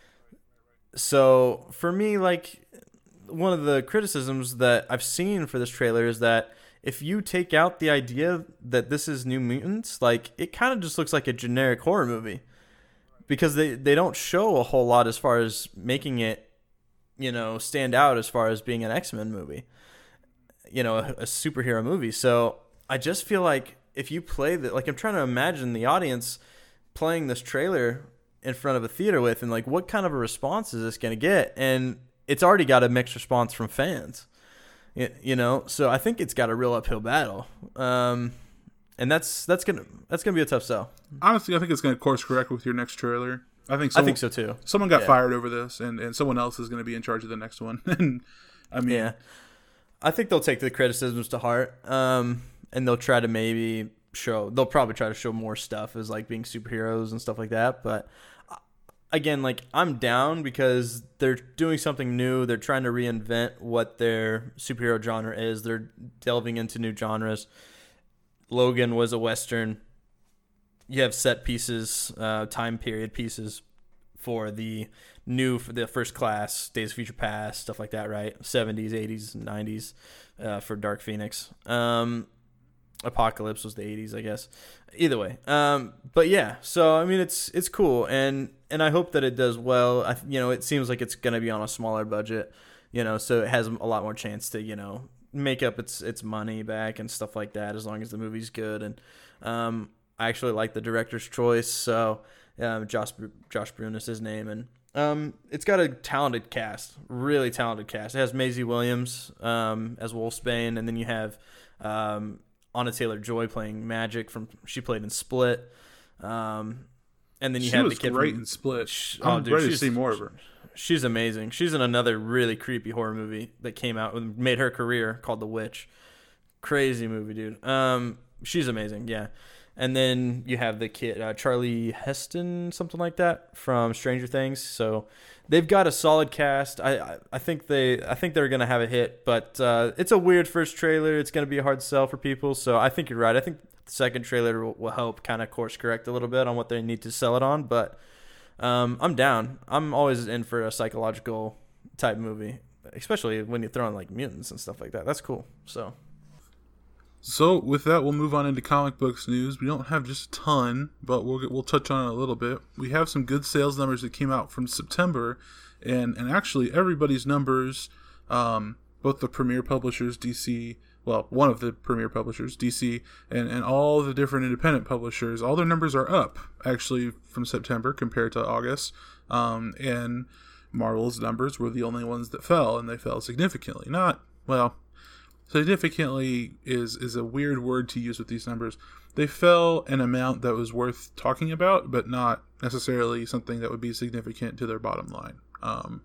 So for me, like one of the criticisms that I've seen for this trailer is that if you take out the idea that this is New Mutants, like it kind of just looks like a generic horror movie because they, they don't show a whole lot as far as making it, you know, stand out as far as being an X-Men movie, you know, a, a superhero movie. So I just feel like if you play that, like I'm trying to imagine the audience playing this trailer in front of a theater with, and like what kind of a response is this going to get? And it's already got a mixed response from fans, you, you know, so I think it's got a real uphill battle. Um, and that's, that's going to, that's going to be a tough sell. Honestly, I think it's going to course correct with your next trailer. I think I someone, think so too. Someone got yeah. fired over this, and, and someone else is going to be in charge of the next one. And I mean, yeah, I think they'll take the criticisms to heart. Um, and they'll try to maybe show, they'll probably try to show more stuff as like being superheroes and stuff like that. But again, like I'm down because they're doing something new. They're trying to reinvent what their superhero genre is. They're delving into new genres. Logan was a Western. You have set pieces, uh, time period pieces for the new, for the First Class, Days of Future Past, stuff like that, right? seventies, eighties, nineties uh, for Dark Phoenix. Um, Apocalypse was the eighties, I guess. Either way, um, but yeah. So I mean, it's it's cool, and and I hope that it does well. I you know, it seems like it's gonna be on a smaller budget, you know, so it has a lot more chance to you know make up its its money back and stuff like that, as long as the movie's good. And um, I actually like the director's choice, so um, Josh Josh Brolin is his name, and um, it's got a talented cast, really talented cast. It has Maisie Williams um as Wolfsbane, and then you have um. Anna Taylor-Joy playing Magic from she played in Split. Um, and then you she have was the kid great from, in Split. Sh- I'm oh, dude, ready to she's- see more of her. She's amazing. She's in another really creepy horror movie that came out and made her career called The Witch. Crazy movie, dude. Um, she's amazing, yeah. And then you have the kid, uh, Charlie Heston, something like that, from Stranger Things. So they've got a solid cast. I, I, I think they, I think they're gonna have a hit, but uh, it's a weird first trailer. It's gonna be a hard sell for people. So I think you're right. I think the second trailer will, will help kind of course correct a little bit on what they need to sell it on, but. Um, I'm down. I'm always in for a psychological type movie, especially when you're throwing like mutants and stuff like that. That's cool. So, so with that, we'll move on into comic books news. We don't have just a ton, but we'll get, we'll touch on it a little bit. We have some good sales numbers that came out from September, and and actually everybody's numbers, um, both the premier publishers, D C. Well, one of the premier publishers, D C, and, and all the different independent publishers, all their numbers are up, actually, from September compared to August. Um, and Marvel's numbers were the only ones that fell, and they fell significantly. Not, well, significantly is, is a weird word to use with these numbers. They fell an amount that was worth talking about, but not necessarily something that would be significant to their bottom line. Um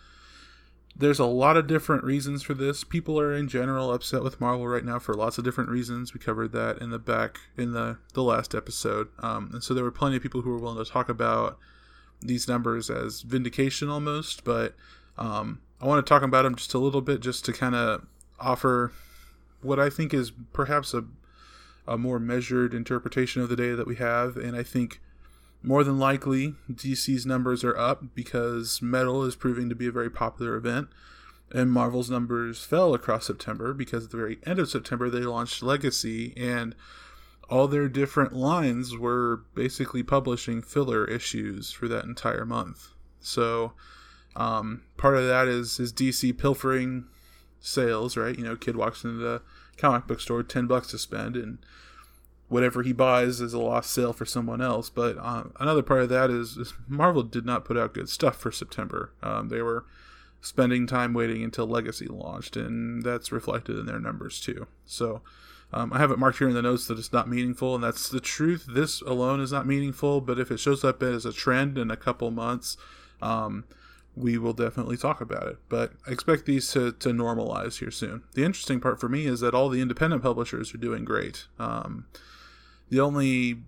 There's a lot of different reasons for this. People are in general upset with Marvel right now for lots of different reasons. We covered that in the back in the, the last episode. Um, and so there were plenty of people who were willing to talk about these numbers as vindication almost. But um, I want to talk about them just a little bit just to kind of offer what I think is perhaps a, a more measured interpretation of the data that we have. And I think more than likely, D C's numbers are up because Metal is proving to be a very popular event, and Marvel's numbers fell across September because at the very end of September they launched Legacy, and all their different lines were basically publishing filler issues for that entire month. So um, part of that is, is D C pilfering sales, right? You know, kid walks into the comic book store, ten bucks to spend, and whatever he buys is a lost sale for someone else. But uh, another part of that is, is Marvel did not put out good stuff for September. Um, they were spending time waiting until Legacy launched, and that's reflected in their numbers too. So um, I have it marked here in the notes that it's not meaningful, and that's the truth. This alone is not meaningful, but if it shows up as a trend in a couple months, um, we will definitely talk about it. But I expect these to, to normalize here soon. The interesting part for me is that all the independent publishers are doing great. Um, The only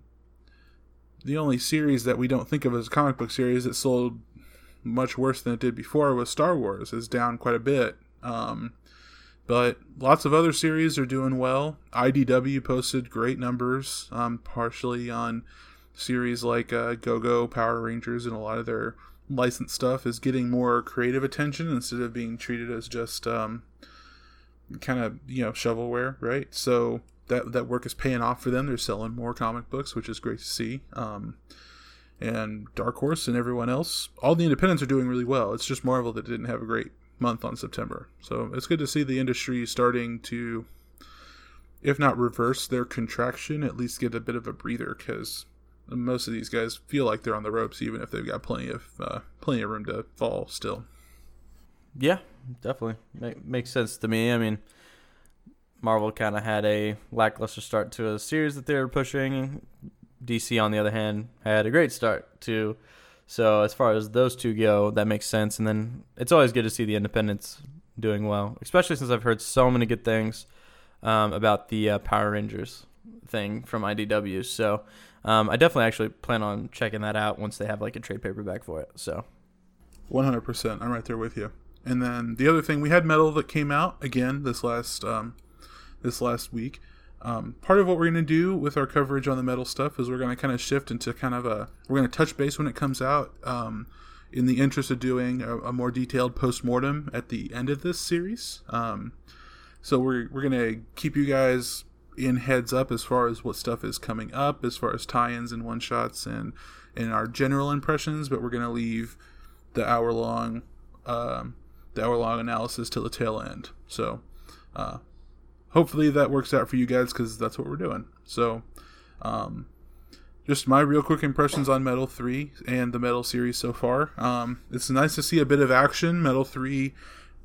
the only series that we don't think of as a comic book series that sold much worse than it did before was Star Wars. It's down quite a bit. Um, but lots of other series are doing well. I D W posted great numbers, um, partially on series like uh, Go-Go, Power Rangers, and a lot of their licensed stuff is getting more creative attention instead of being treated as just um, kind of, you know, shovelware, right? So that that work is paying off for them. They're selling more comic books, which is great to see. Um, and Dark Horse and everyone else, all the independents are doing really well. It's just Marvel that didn't have a great month on September. So it's good to see the industry starting to, if not reverse their contraction, at least get a bit of a breather, because most of these guys feel like they're on the ropes, even if they've got plenty of uh, plenty of room to fall still. Yeah, definitely. Make, makes sense to me. I mean, Marvel kind of had a lackluster start to a series that they were pushing. D C, on the other hand, had a great start too. So as far as those two go, that makes sense. And then it's always good to see the independents doing well, especially since I've heard so many good things um, about the uh, Power Rangers thing from I D W. So um, I definitely actually plan on checking that out once they have like a trade paperback for it. So one hundred percent. I'm right there with you. And then the other thing, we had Metal that came out again this last um, this last week. Um, part of what we're going to do with our coverage on the Metal stuff is we're going to kind of shift into kind of a, we're going to touch base when it comes out um, in the interest of doing a, a more detailed post-mortem at the end of this series. Um, so we're, we're going to keep you guys in heads up as far as what stuff is coming up, as far as tie-ins and one-shots and, and our general impressions, but we're going to leave the hour-long, um, the hour-long analysis till the tail end. So, uh, hopefully that works out for you guys, because that's what we're doing. So, um, just my real quick impressions on Metal three and the Metal series so far. Um, it's nice to see a bit of action. Metal three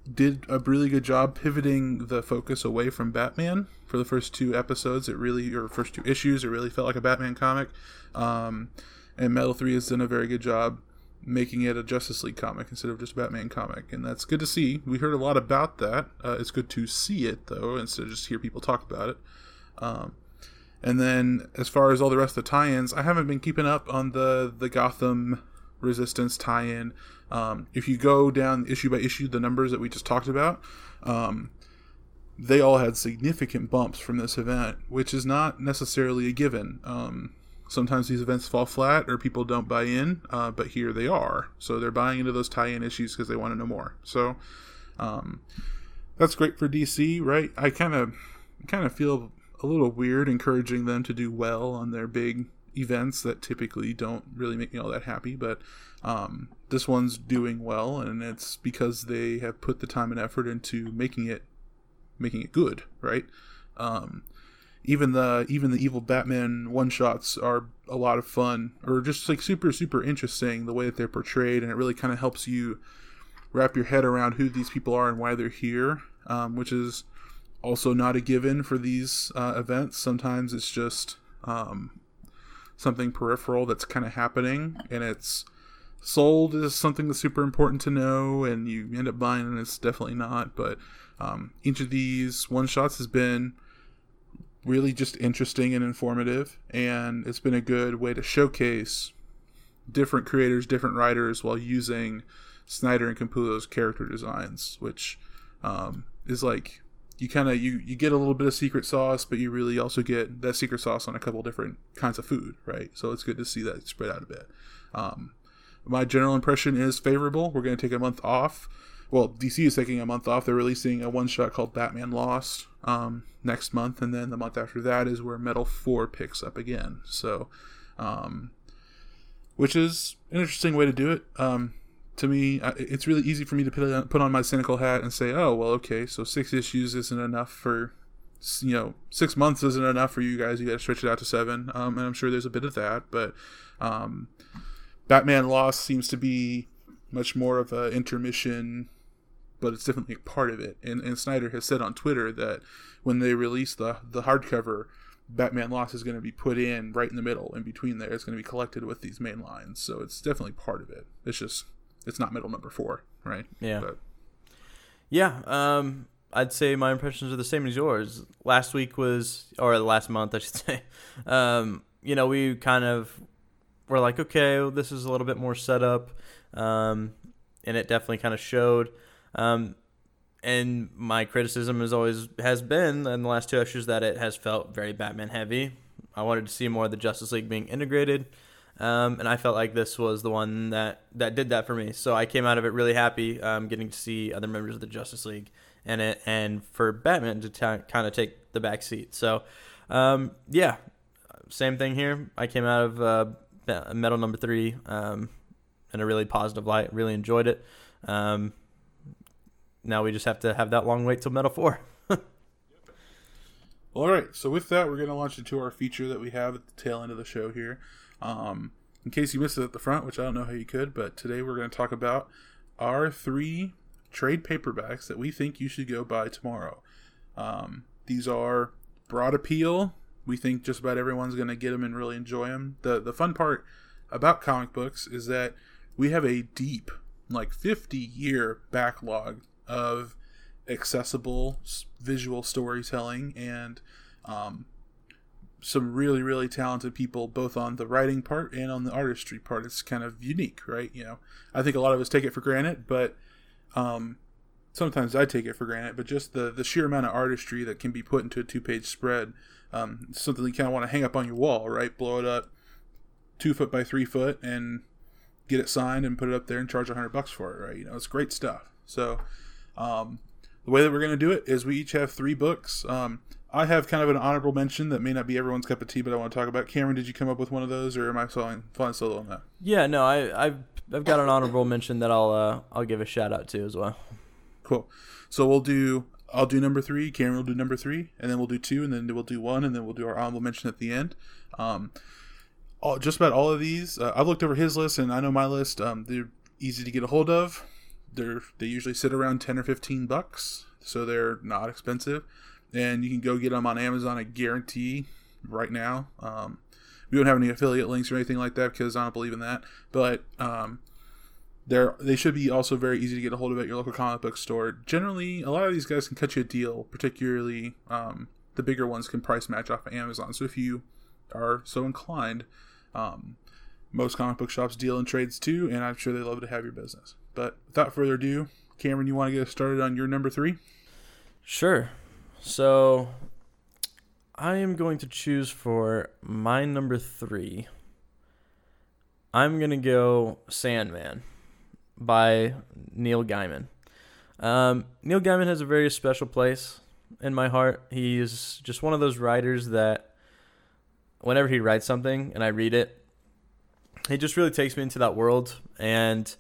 did a really good job pivoting the focus away from Batman for the first two episodes. It really, or first two issues, it really felt like a Batman comic. Um, and Metal three has done a very good job making it a Justice League comic instead of just a Batman comic, and that's good to see. We heard a lot about that. Uh, it's good to see it, though, instead of just hear people talk about it. Um, and then, as far as all the rest of the tie-ins, I haven't been keeping up on the, the Gotham Resistance tie-in. Um, if you go down issue by issue, the numbers that we just talked about, um, they all had significant bumps from this event, which is not necessarily a given. Um, sometimes these events fall flat or people don't buy in, uh, but here they are. So they're buying into those tie-in issues because they want to know more. So um, that's great for D C, right? I kind of kind of feel a little weird encouraging them to do well on their big events that typically don't really make me all that happy, but um, this one's doing well, and it's because they have put the time and effort into making it making it good, right? Um, even the even the evil Batman one shots are a lot of fun, or just like super super interesting the way that they're portrayed, and it really kind of helps you wrap your head around who these people are and why they're here, um, which is also not a given for these uh, events. Sometimes it's just um, something peripheral that's kind of happening, and it's sold as something that's super important to know, and you end up buying it, and it's definitely not. But um, each of these one shots has been really just interesting and informative, and it's been a good way to showcase different creators, different writers, while using Snyder and Capullo's character designs, which um, is like you kind of you, you get a little bit of secret sauce, but you really also get that secret sauce on a couple different kinds of food, right? So it's good to see that spread out a bit. Um, my general impression is favorable. We're going to take a month off. Well, D C is taking a month off. They're releasing a one-shot called Batman Lost um, next month, and then the month after that is where Metal four picks up again. So, um, which is an interesting way to do it. Um, to me, it's really easy for me to put put on my cynical hat and say, oh, well, okay, so six issues isn't enough for, you know, six months isn't enough for you guys. You got to stretch it out to seven, um, and I'm sure there's a bit of that, but um, Batman Lost seems to be much more of an intermission, but it's definitely a part of it. And, and Snyder has said on Twitter that when they release the the hardcover, Batman Lost is going to be put in right in the middle, in between there. It's going to be collected with these main lines, so it's definitely part of it. It's just, it's not middle number four, right? Yeah. But. Yeah, um, I'd say my impressions are the same as yours. Last week was, or last month, I should say, um, you know, we kind of were like, okay, well, this is a little bit more set up, um, and it definitely kind of showed. Um, and my criticism is always has been in the last two issues that it has felt very Batman heavy. I wanted to see more of the Justice League being integrated, um, and I felt like this was the one that, that did that for me. So I came out of it really happy, um, getting to see other members of the Justice League and it, and for Batman to t- kind of take the back seat. So, um, yeah, same thing here. I came out of uh, Metal number three um, in a really positive light. Really enjoyed it. Um, now we just have to have that long wait till Metal four. All right, so with that, we're going to launch into our feature that we have at the tail end of the show here. Um, in case you missed it at the front, which I don't know how you could, but today we're going to talk about our three trade paperbacks that we think you should go buy tomorrow. Um, these are broad appeal. We think just about everyone's going to get them and really enjoy them. The, the fun part about comic books is that we have a deep, like fifty-year backlog of accessible visual storytelling and um, some really, really talented people, both on the writing part and on the artistry part. It's kind of unique, right? You know, I think a lot of us take it for granted, but um, sometimes I take it for granted. But just the the sheer amount of artistry that can be put into a two-page spread, um, something you kind of want to hang up on your wall, right? Blow it up two foot by three foot and get it signed and put it up there and charge a hundred bucks for it, right? You know, it's great stuff. So. Um, The way that we're going to do it is we each have three books. Um, I have kind of an honorable mention that may not be everyone's cup of tea, but I want to talk about. Cameron, did you come up with one of those, or am I flying, flying solo on that? Yeah, no, I, I've I've got an honorable mention that I'll uh, I'll give a shout out to as well. Cool. So we'll do. I'll do number three. Cameron will do number three, and then we'll do two, and then we'll do one, and then we'll do our honorable mention at the end. Um, all, just about all of these, uh, I've looked over his list, and I know my list. Um, they're easy to get a hold of. they're they usually sit around ten or fifteen bucks, so they're not expensive, and you can go get them on Amazon. I guarantee right now. Um, we don't have any affiliate links or anything like that because I don't believe in that, but um, they're they should be also very easy to get a hold of at your local comic book store. Generally, a lot of these guys can cut you a deal, particularly um, the bigger ones can price match off of Amazon. So if you are so inclined, um, most comic book shops deal in trades too, and I'm sure they love to have your business. But without further ado, Cameron, you want to get us started on your number three? Sure. So I am going to choose for my number three. I'm going to go Sandman by Neil Gaiman. Um, Neil Gaiman has a very special place in my heart. He's just one of those writers that whenever he writes something and I read it, he just really takes me into that world. And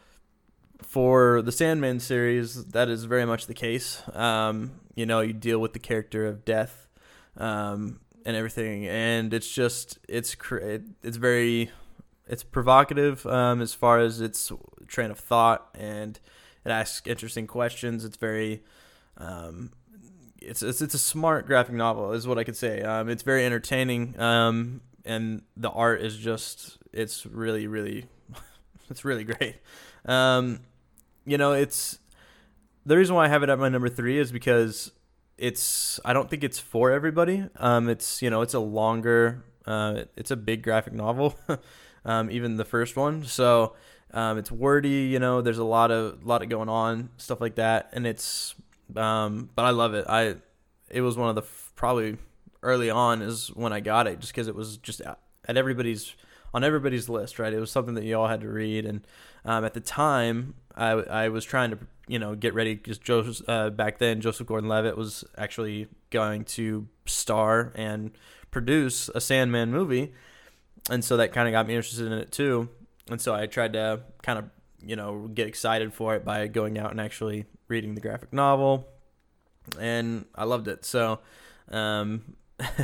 for the Sandman series, that is very much the case. Um, you know, you deal with the character of death um, and everything, and it's just it's it's very it's provocative um, as far as its train of thought, and it asks interesting questions. It's very um, it's it's it's a smart graphic novel, is what I could say. Um, it's very entertaining, um, and the art is just it's really really it's really great. Um, you know, it's the reason why I have it at my number three is because it's I don't think it's for everybody. Um, it's you know it's a longer, uh, it's a big graphic novel, um, even the first one. So um, it's wordy. You know, there's a lot of lot of going on, stuff like that, and it's um, but I love it. I it was one of the probably early on is when I got it, just because it was just at everybody's on everybody's list, right? It was something that you all had to read, and um, at the time, I I was trying to you know get ready because Joseph uh, back then Joseph Gordon-Levitt was actually going to star and produce a Sandman movie, and so that kind of got me interested in it too. And so I tried to kind of you know get excited for it by going out and actually reading the graphic novel, and I loved it. So, um,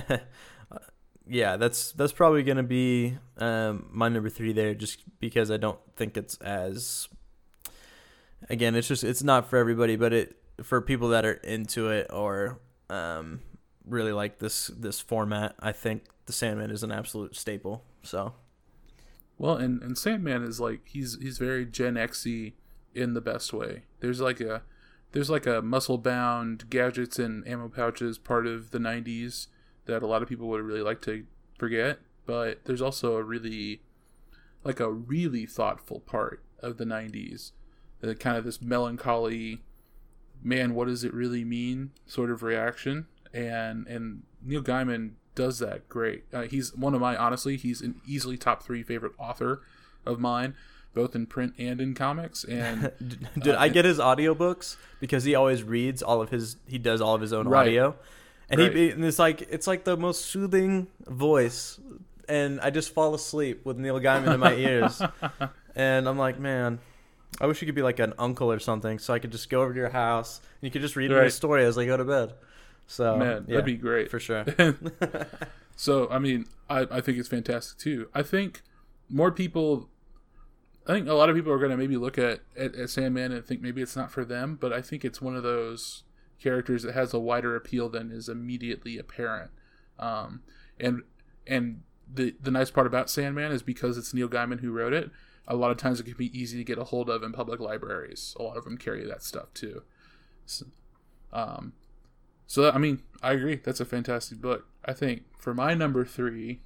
yeah, that's that's probably gonna be um, my number three there, just because I don't think it's as again, it's just it's not for everybody, but it for people that are into it or um, really like this this format. I think the Sandman is an absolute staple. So, well, and, and Sandman is like he's he's very Gen X-y in the best way. There's like a there's like a muscle bound gadgets and ammo pouches part of the nineties that a lot of people would really like to forget, but there's also a really like a really thoughtful part of the nineties. The kind of this melancholy, man, what does it really mean sort of reaction, and and Neil Gaiman does that great. Uh, he's one of my honestly, he's an easily top three favorite author of mine, both in print and in comics. And did uh, I get his audiobooks because he always reads all of his he does all of his own right. audio, and right. he and it's like it's like the most soothing voice, and I just fall asleep with Neil Gaiman in my ears, and I'm like, man, I wish you could be like an uncle or something, so I could just go over to your house and you could just read right. me a story as I go to bed. So man, yeah, that'd be great for sure. So I mean, I, I think it's fantastic too. I think more people, I think a lot of people are going to maybe look at, at at Sandman and think maybe it's not for them, but I think it's one of those characters that has a wider appeal than is immediately apparent. Um, and and the the nice part about Sandman is because it's Neil Gaiman who wrote it. A lot of times it can be easy to get a hold of in public libraries. A lot of them carry that stuff too. So, um, so that, I mean, I agree. That's a fantastic book. I think for my number three,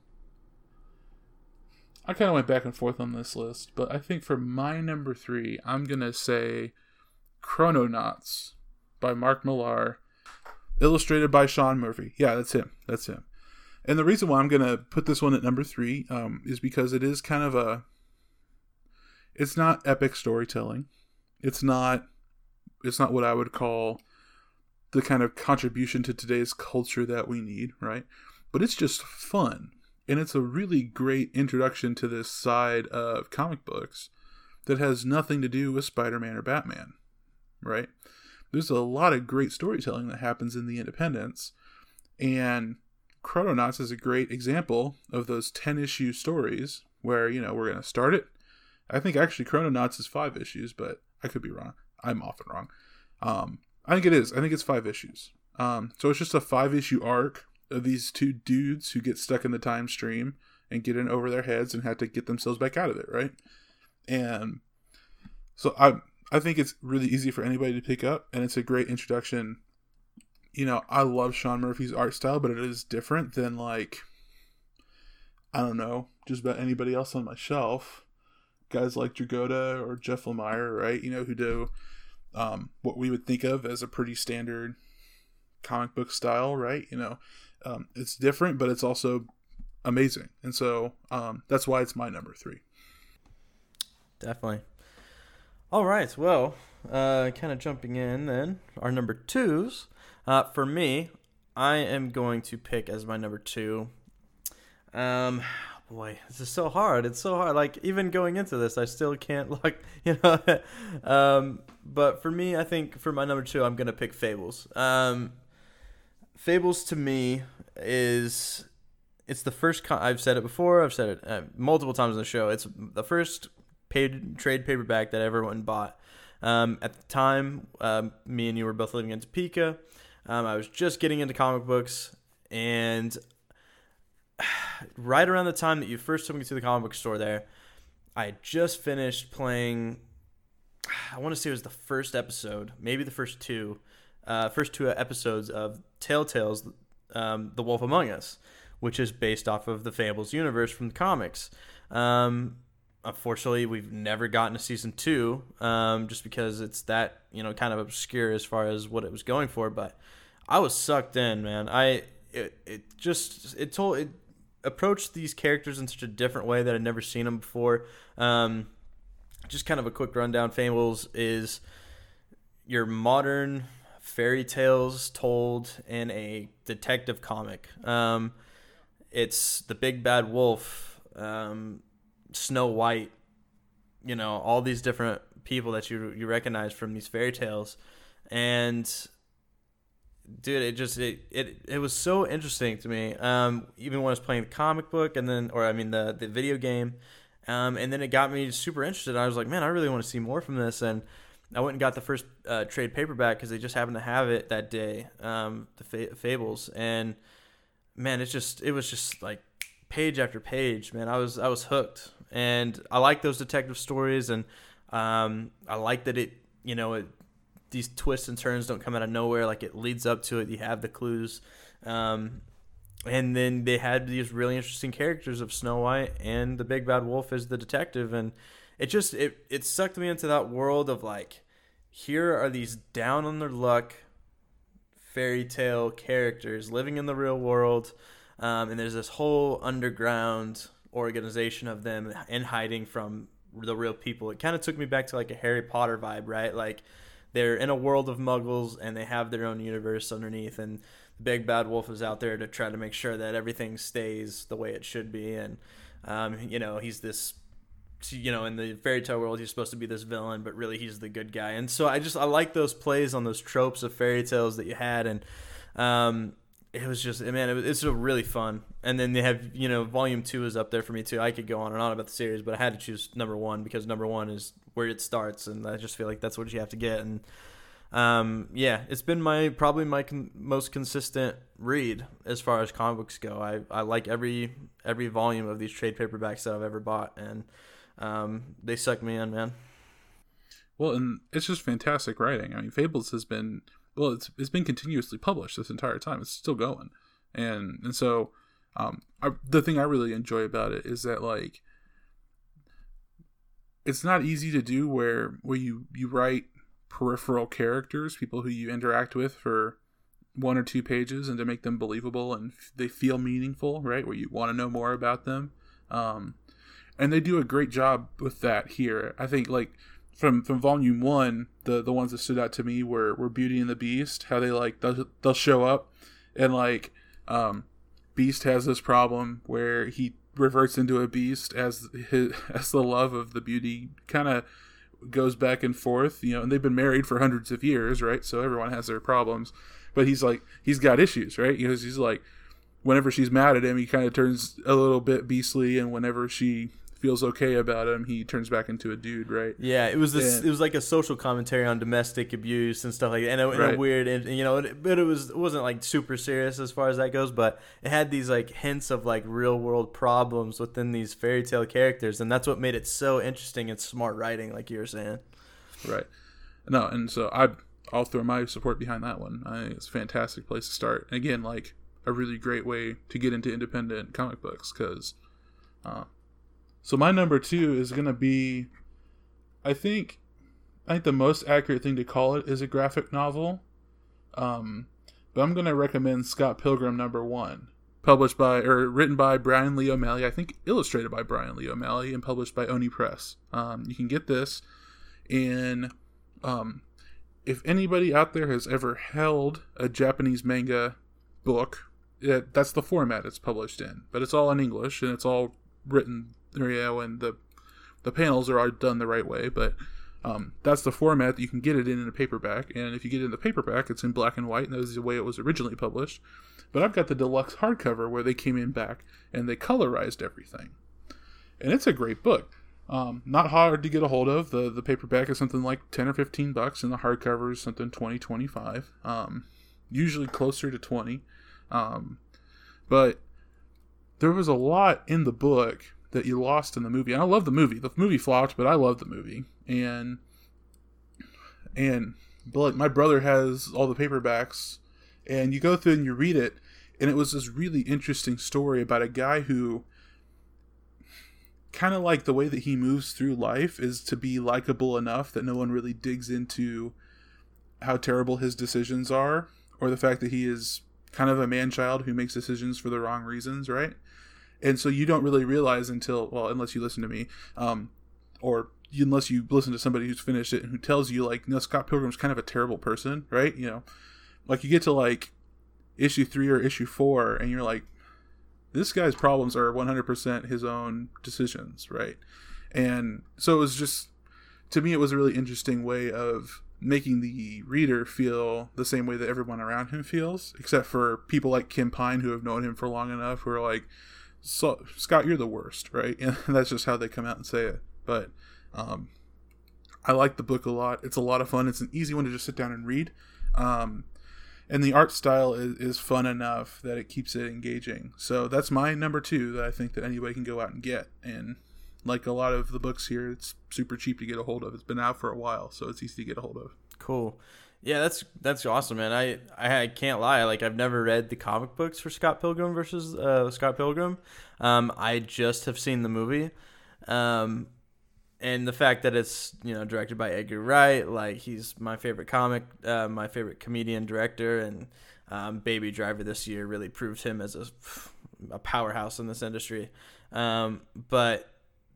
I kind of went back and forth on this list, but I think for my number three, I'm going to say Chrononauts by Mark Millar, illustrated by Sean Murphy. Yeah, that's him. That's him. And the reason why I'm going to put this one at number three um, is because it is kind of a, it's not epic storytelling. It's not, it's not what I would call the kind of contribution to today's culture that we need, right? But it's just fun. And it's a really great introduction to this side of comic books that has nothing to do with Spider-Man or Batman, right? There's a lot of great storytelling that happens in the independents, and Chrononauts is a great example of those ten-issue stories where, you know, we're going to start it. I think actually Chrononauts is five issues, but I could be wrong. I'm often wrong. Um, I think it is. I think it's five issues. Um, so it's just a five issue arc of these two dudes who get stuck in the time stream and get in over their heads and have to get themselves back out of it, right? And so I I think it's really easy for anybody to pick up, and it's a great introduction. You know, I love Sean Murphy's art style, but it is different than, like, I don't know, just about anybody else on my shelf. Guys like Dragotta or Jeff Lemire, right? You know, who do um, what we would think of as a pretty standard comic book style, right? You know, um, it's different, but it's also amazing. And so um, that's why it's my number three. Definitely. All right. Well, uh, kind of jumping in then, our number twos. Uh, for me, I am going to pick as my number two. Um, boy, this is so hard. It's so hard. Like, even going into this, I still can't, like, you know. um, but for me, I think for my number two, I'm going to pick Fables. Um, Fables to me is, it's the first, con- I've said it before, I've said it uh, multiple times on the show. It's the first paid trade paperback that everyone bought. Um, at the time, um, me and you were both living in Topeka. Um, I was just getting into comic books, and right around the time that you first took me to the comic book store there, I had just finished playing, I want to say it was the first episode, maybe the first two, uh, first two episodes of Telltale's um, The Wolf Among Us, which is based off of the Fables universe from the comics. Um, unfortunately, we've never gotten to season two, um, just because it's that, you know, kind of obscure as far as what it was going for, but I was sucked in, man. I it, it just it told it approached these characters in such a different way that I'd never seen them before. Um, just kind of a quick rundown. Fables is your modern fairy tales told in a detective comic. Um, it's the big bad wolf, um, Snow White, you know, all these different people that you you recognize from these fairy tales, and dude, it just it, it it was so interesting to me. Um, even when I was playing the comic book, and then, or I mean the the video game, um, and then it got me super interested. I was like, man, I really want to see more from this, and I went and got the first uh, trade paperback because they just happened to have it that day, um, the Fa- Fables, and man, it's just it was just like page after page, man. I was I was hooked, and I like those detective stories, and um, I like that it you know it. These twists and turns don't come out of nowhere. Like, it leads up to it. You have the clues. Um, and then they had these really interesting characters of Snow White and the big bad wolf as the detective. And it just, it, it sucked me into that world of, like, here are these down on their luck fairy tale characters living in the real world. Um, and there's this whole underground organization of them in hiding from the real people. It kind of took me back to, like, a Harry Potter vibe, right? Like, they're in a world of muggles, and they have their own universe underneath, and the big bad wolf is out there to try to make sure that everything stays the way it should be. And um, you know, he's this, you know, in the fairy tale world, he's supposed to be this villain, but really he's the good guy. And so I just I like those plays on those tropes of fairy tales that you had, and um, it was just, man, it was, it's really fun. And then they have, you know, volume two is up there for me too. I could go on and on about the series, but I had to choose number one because number one is where it starts, and I just feel like that's what you have to get. And um, yeah, it's been my probably my con- most consistent read as far as comic books go. I, I like every every volume of these trade paperbacks that I've ever bought, and um, they suck me in, man. Well, and it's just fantastic writing. I mean, Fables has been well, it's it's been continuously published this entire time. It's still going, and and so um, I, the thing I really enjoy about it is that, like, it's not easy to do where where you, you write peripheral characters, people who you interact with for one or two pages, and to make them believable and f- they feel meaningful, right? Where you want to know more about them. Um, and they do a great job with that here. I think, like, from, from volume one, the, the ones that stood out to me were, were Beauty and the Beast, how they, like, they'll, they'll show up and, like, um, Beast has this problem where he reverts into a beast as his, as the love of the Beauty kind of goes back and forth, you know, and they've been married for hundreds of years, right? So everyone has their problems, but he's like, he's got issues, right? Because he's like, whenever she's mad at him, he kind of turns a little bit beastly, and whenever she feels okay about him, he turns back into a dude, right? Yeah, it was this. And, it was like a social commentary on domestic abuse and stuff like that, and a, in right. a weird, and you know, it, but it was it wasn't like super serious as far as that goes, but it had these like hints of like real world problems within these fairy tale characters, and that's what made it so interesting and smart writing, like you were saying. Right. No, and so I I'll throw my support behind that one. I think it's a fantastic place to start. And again, like a really great way to get into independent comic books, because. Uh, So my number two is going to be, I think, I think the most accurate thing to call it is a graphic novel. Um, but I'm going to recommend Scott Pilgrim number one, published by, or written by Brian Lee O'Malley, I think illustrated by Brian Lee O'Malley, and published by Oni Press. Um, you can get this in, um, if anybody out there has ever held a Japanese manga book, it, that's the format it's published in. But it's all in English, and it's all written, you know, and the the panels are all done the right way, but um, that's the format that you can get it in in a paperback. And if you get it in the paperback, it's in black and white, and that was the way it was originally published. But I've got the deluxe hardcover where they came in back and they colorized everything, and it's a great book. Um, not hard to get a hold of. The the paperback is something like ten or fifteen bucks, and the hardcover is something twenty, twenty-five. Um, usually closer to twenty. Um, but there was a lot in the book that you lost in the movie. And I love the movie. The movie flopped, but I love the movie. And and but like my brother has all the paperbacks, and you go through and you read it, and it was this really interesting story about a guy who kind of like the way that he moves through life is to be likable enough that no one really digs into how terrible his decisions are, or the fact that he is kind of a man-child who makes decisions for the wrong reasons, right? And so you don't really realize until, well, unless you listen to me, um, or unless you listen to somebody who's finished it and who tells you, like, no, Scott Pilgrim's kind of a terrible person, right? You know, like you get to, like, issue three or issue four, and you're like, this guy's problems are one hundred percent his own decisions, right? And so it was just, to me, it was a really interesting way of making the reader feel the same way that everyone around him feels, except for people like Kim Pine who have known him for long enough, who are like, so, Scott, you're the worst, right? And that's just how they come out and say it. But um, I like the book a lot. It's a lot of fun. It's an easy one to just sit down and read. Um, and the art style is, is fun enough that it keeps it engaging. So that's my number two that I think that anybody can go out and get. And like a lot of the books here, it's super cheap to get a hold of. It's been out for a while, so it's easy to get a hold of. Cool. Yeah, that's that's awesome, man. I, I, I can't lie. Like, I've never read the comic books for Scott Pilgrim versus uh, Scott Pilgrim. Um, I just have seen the movie. Um, and the fact that it's, you know, directed by Edgar Wright, like, he's my favorite comic, uh, my favorite comedian director, and um, Baby Driver this year really proved him as a, a powerhouse in this industry. Um, but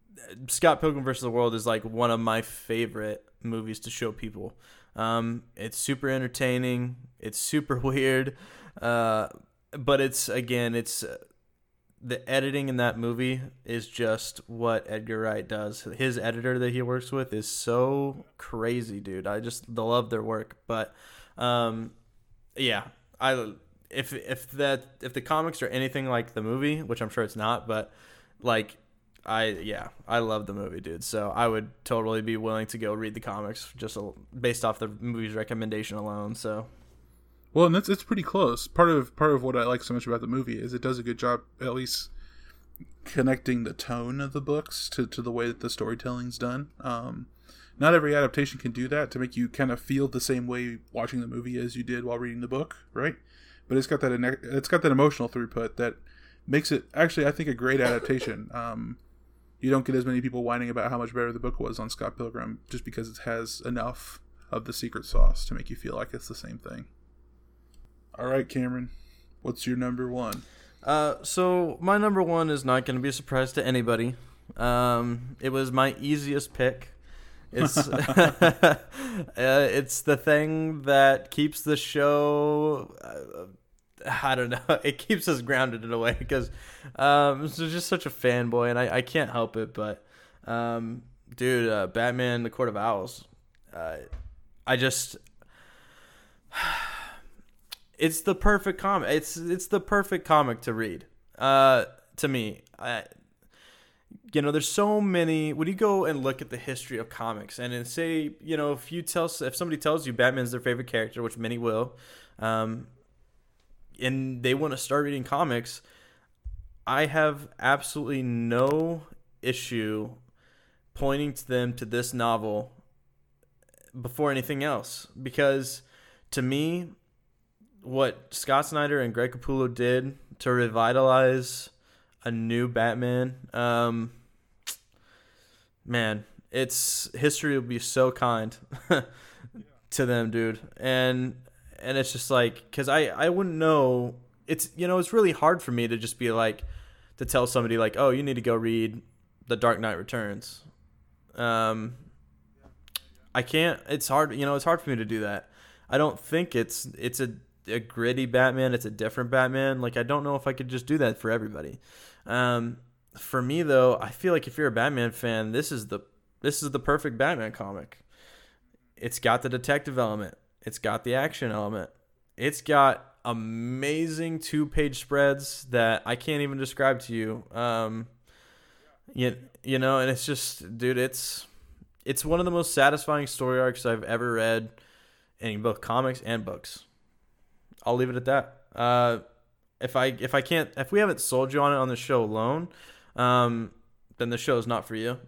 Scott Pilgrim versus the World is, like, one of my favorite movies to show people. Um, it's super entertaining. It's super weird. Uh, but it's, again, it's, uh, the editing in that movie is just what Edgar Wright does. His editor that he works with is so crazy, dude. I just love their work. But, um, yeah, I, if, if that, if the comics are anything like the movie, which I'm sure it's not, but like, I yeah, I love the movie, dude. So I would totally be willing to go read the comics just a, based off the movie's recommendation alone. So, well, and it's it's pretty close. Part of part of what I like so much about the movie is it does a good job, at least connecting the tone of the books to, to the way that the storytelling's done. Um, not every adaptation can do that to make you kind of feel the same way watching the movie as you did while reading the book, right? But it's got that it's got that emotional throughput that makes it actually, I think, a great adaptation. Um, You don't get as many people whining about how much better the book was on Scott Pilgrim just because it has enough of the secret sauce to make you feel like it's the same thing. All right, Cameron, what's your number one? Uh, so my number one is not going to be a surprise to anybody. Um, it was my easiest pick. It's uh, it's the thing that keeps the show. Uh, I don't know. It keeps us grounded in a way because um, it's just such a fanboy, and I, I can't help it. But, um, dude, uh, Batman: The Court of Owls. Uh, I just, it's the perfect comic. It's it's the perfect comic to read. Uh, to me, I, you know, there's so many. When you go and look at the history of comics, and then say, you know, if you tell, if somebody tells you Batman's their favorite character, which many will, um, and they want to start reading comics, I have absolutely no issue pointing to them to this novel before anything else, because to me, what Scott Snyder and Greg Capullo did to revitalize a new Batman, um, man, it's history will be so kind to them, dude. And and it's just like, because I, I wouldn't know. It's, you know, it's really hard for me to just be like, to tell somebody like, oh, you need to go read The Dark Knight Returns. Um, I can't. It's hard. You know, it's hard for me to do that. I don't think it's it's a a gritty Batman. It's a different Batman. Like, I don't know if I could just do that for everybody. Um, for me though, I feel like if you're a Batman fan, this is the this is the perfect Batman comic. It's got the detective element. It's got the action element. It's got amazing two-page spreads that I can't even describe to you. Um, you, you know, and it's just, dude, it's it's one of the most satisfying story arcs I've ever read in both comics and books. I'll leave it at that. Uh, if I if I can't if we haven't sold you on it on the show alone, um, then the show is not for you.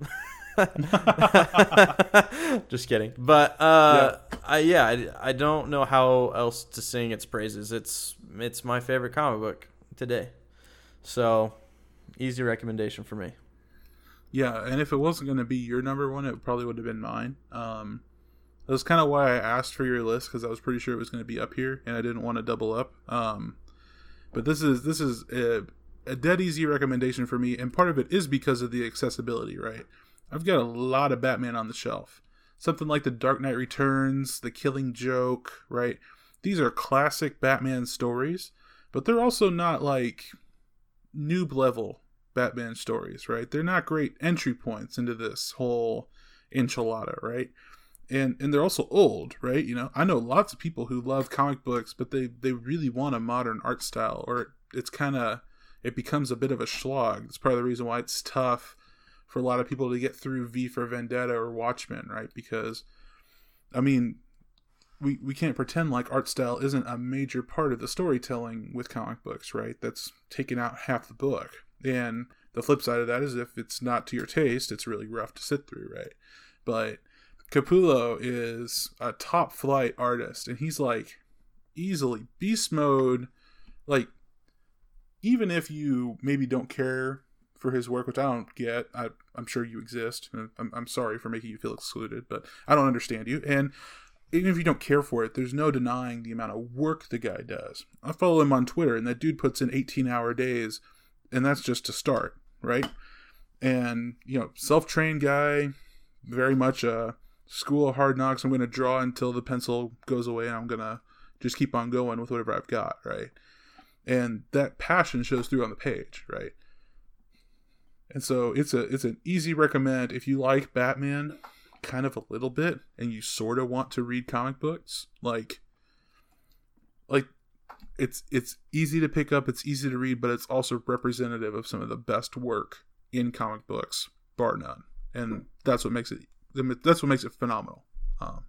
Just kidding. But uh, yeah, I, yeah I, I don't know how else to sing its praises. It's it's my favorite comic book today. So easy recommendation for me. Yeah, and if it wasn't going to be your number one, it probably would have been mine. Um, That was kind of why I asked for your list, because I was pretty sure it was going to be up here, and I didn't want to double up. Um, but this is this is a, a dead easy recommendation for me, and part of it is because of the accessibility, right? I've got a lot of Batman on the shelf. Something like The Dark Knight Returns, The Killing Joke, right? These are classic Batman stories, but they're also not like noob level Batman stories, right? They're not great entry points into this whole enchilada, right? And and they're also old, right? You know, I know lots of people who love comic books, but they, they really want a modern art style, or it's kind of, it becomes a bit of a slog. It's part of the reason why it's tough for a lot of people to get through V for Vendetta or Watchmen, right? Because, I mean, we, we can't pretend like art style isn't a major part of the storytelling with comic books, right? That's taken out half the book. And the flip side of that is if it's not to your taste, it's really rough to sit through, right? But Capullo is a top flight artist, and he's like easily beast mode. Like, even if you maybe don't care for his work, which I don't get, I, I'm sure you exist. I'm, I'm sorry for making you feel excluded, but I don't understand you. And even if you don't care for it, there's no denying the amount of work the guy does. I follow him on Twitter, and that dude puts in eighteen hour days, and that's just to start, right? And, you know, self-trained guy, very much a school of hard knocks. I'm going to draw until the pencil goes away, and I'm going to just keep on going with whatever I've got, right? And that passion shows through on the page, right? And so it's a it's an easy recommend if you like Batman kind of a little bit and you sort of want to read comic books. Like, like it's it's easy to pick up, it's easy to read, but it's also representative of some of the best work in comic books, bar none. And that's what makes it that's what makes it phenomenal. Um,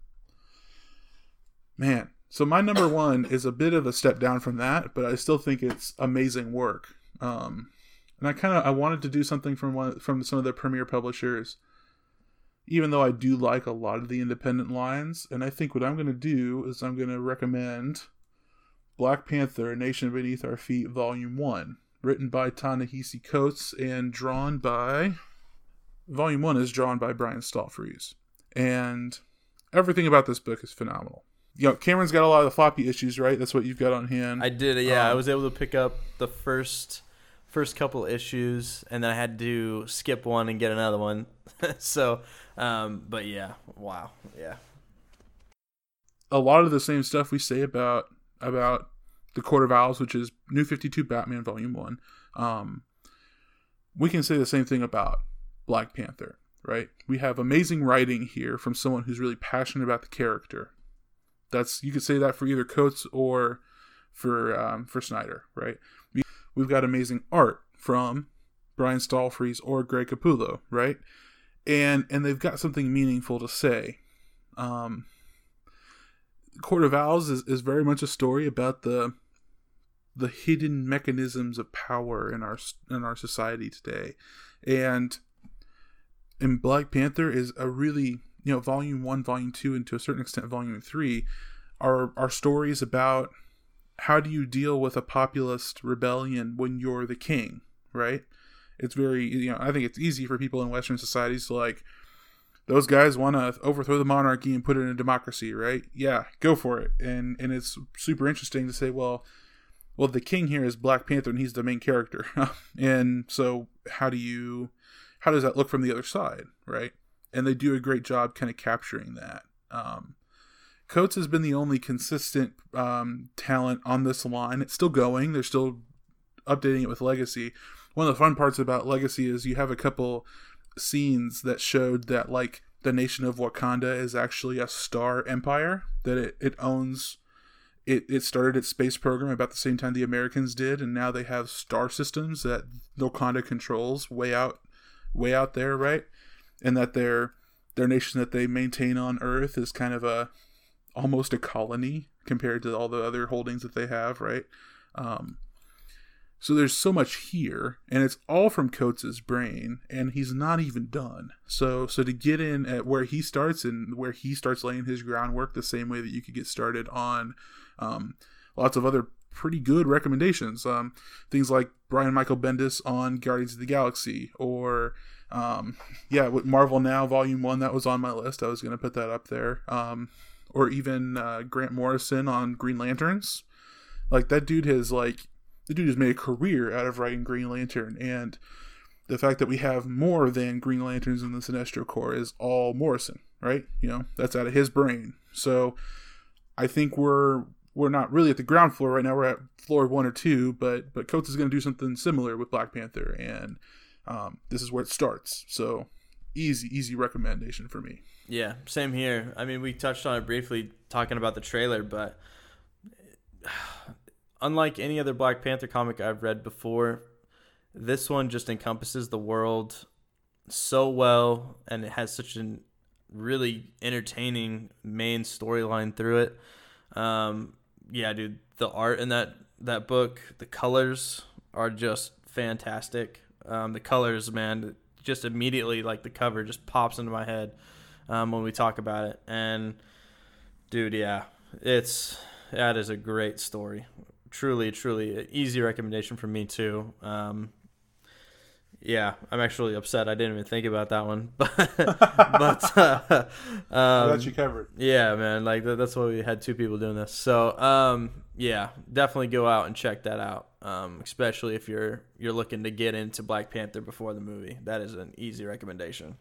man, so my number one is a bit of a step down from that, but I still think it's amazing work. Um, and I kind of I wanted to do something from one from some of the premier publishers, even though I do like a lot of the independent lines. And I think what I'm going to do is I'm going to recommend Black Panther: A Nation Beneath Our Feet, Volume One, written by Ta-Nehisi Coates and drawn by. Volume One is drawn by Brian Stalfreeze, and everything about this book is phenomenal. You know, Cameron's got a lot of the floppy issues, right? That's what you've got on hand. I did, yeah. Um, I was able to pick up the first first couple issues, and then I had to skip one and get another one. so, um, but yeah, wow, yeah. A lot of the same stuff we say about about the Court of Owls, which is New fifty-two Batman Volume One. Um, we can say the same thing about Black Panther, right? We have amazing writing here from someone who's really passionate about the character. That's, you could say that for either Coates or for um, for Snyder, right? We, we've got amazing art from Brian Stalfreeze or Greg Capullo, right? And and they've got something meaningful to say. Um, Court of Owls is, is very much a story about the the hidden mechanisms of power in our in our society today, and in Black Panther is a really, you know, volume one, volume two, and to a certain extent volume three are are stories about how do you deal with a populist rebellion when you're the king, right? It's very, you know, I think it's easy for people in Western societies to like, those guys want to overthrow the monarchy and put it in a democracy, right? Yeah, go for it. And and it's super interesting to say, well, well, the king here is Black Panther and he's the main character. And so how do you, how does that look from the other side, right? And they do a great job kind of capturing that. Um, Coates has been the only consistent um, talent on this line. It's still going. They're still updating it with Legacy. One of the fun parts about Legacy is you have a couple scenes that showed that, like, the nation of Wakanda is actually a star empire, that it, it owns, it, it started its space program about the same time the Americans did, and now they have star systems that Wakanda controls way out, way out there, right? And that their, their nation that they maintain on Earth is kind of a, almost a colony compared to all the other holdings that they have, right? Um, so there's so much here, and it's all from Coates' brain, and he's not even done. So so to get in at where he starts and where he starts laying his groundwork the same way that you could get started on um, lots of other pretty good recommendations. Um, things like Brian Michael Bendis on Guardians of the Galaxy, or um, yeah, with Marvel Now Volume one, that was on my list. I was going to put that up there. Um, or even uh, Grant Morrison on Green Lanterns. Like, that dude has, like, the dude has made a career out of writing Green Lantern, and the fact that we have more than Green Lanterns in the Sinestro Corps is all Morrison, right? You know, that's out of his brain. So I think we're we're not really at the ground floor right now. We're at floor one or two, but but Coates is going to do something similar with Black Panther, and um, this is where it starts. So easy, easy recommendation for me. Yeah, same here. I mean, we touched on it briefly talking about the trailer, but unlike any other Black Panther comic I've read before, this one just encompasses the world so well, and it has such a really entertaining main storyline through it. Um, yeah, dude, the art in that, that book, the colors are just fantastic. Um, the colors, man, just immediately, like, the cover just pops into my head um, when we talk about it. And, dude, yeah, it's that is a great story. Truly, truly, an easy recommendation from me, too. Um, yeah, I'm actually upset I didn't even think about that one. but but uh, um, I got you covered. Yeah, man, like that's why we had two people doing this. So, um, yeah, definitely go out and check that out, um, especially if you're you're looking to get into Black Panther before the movie. That is an easy recommendation.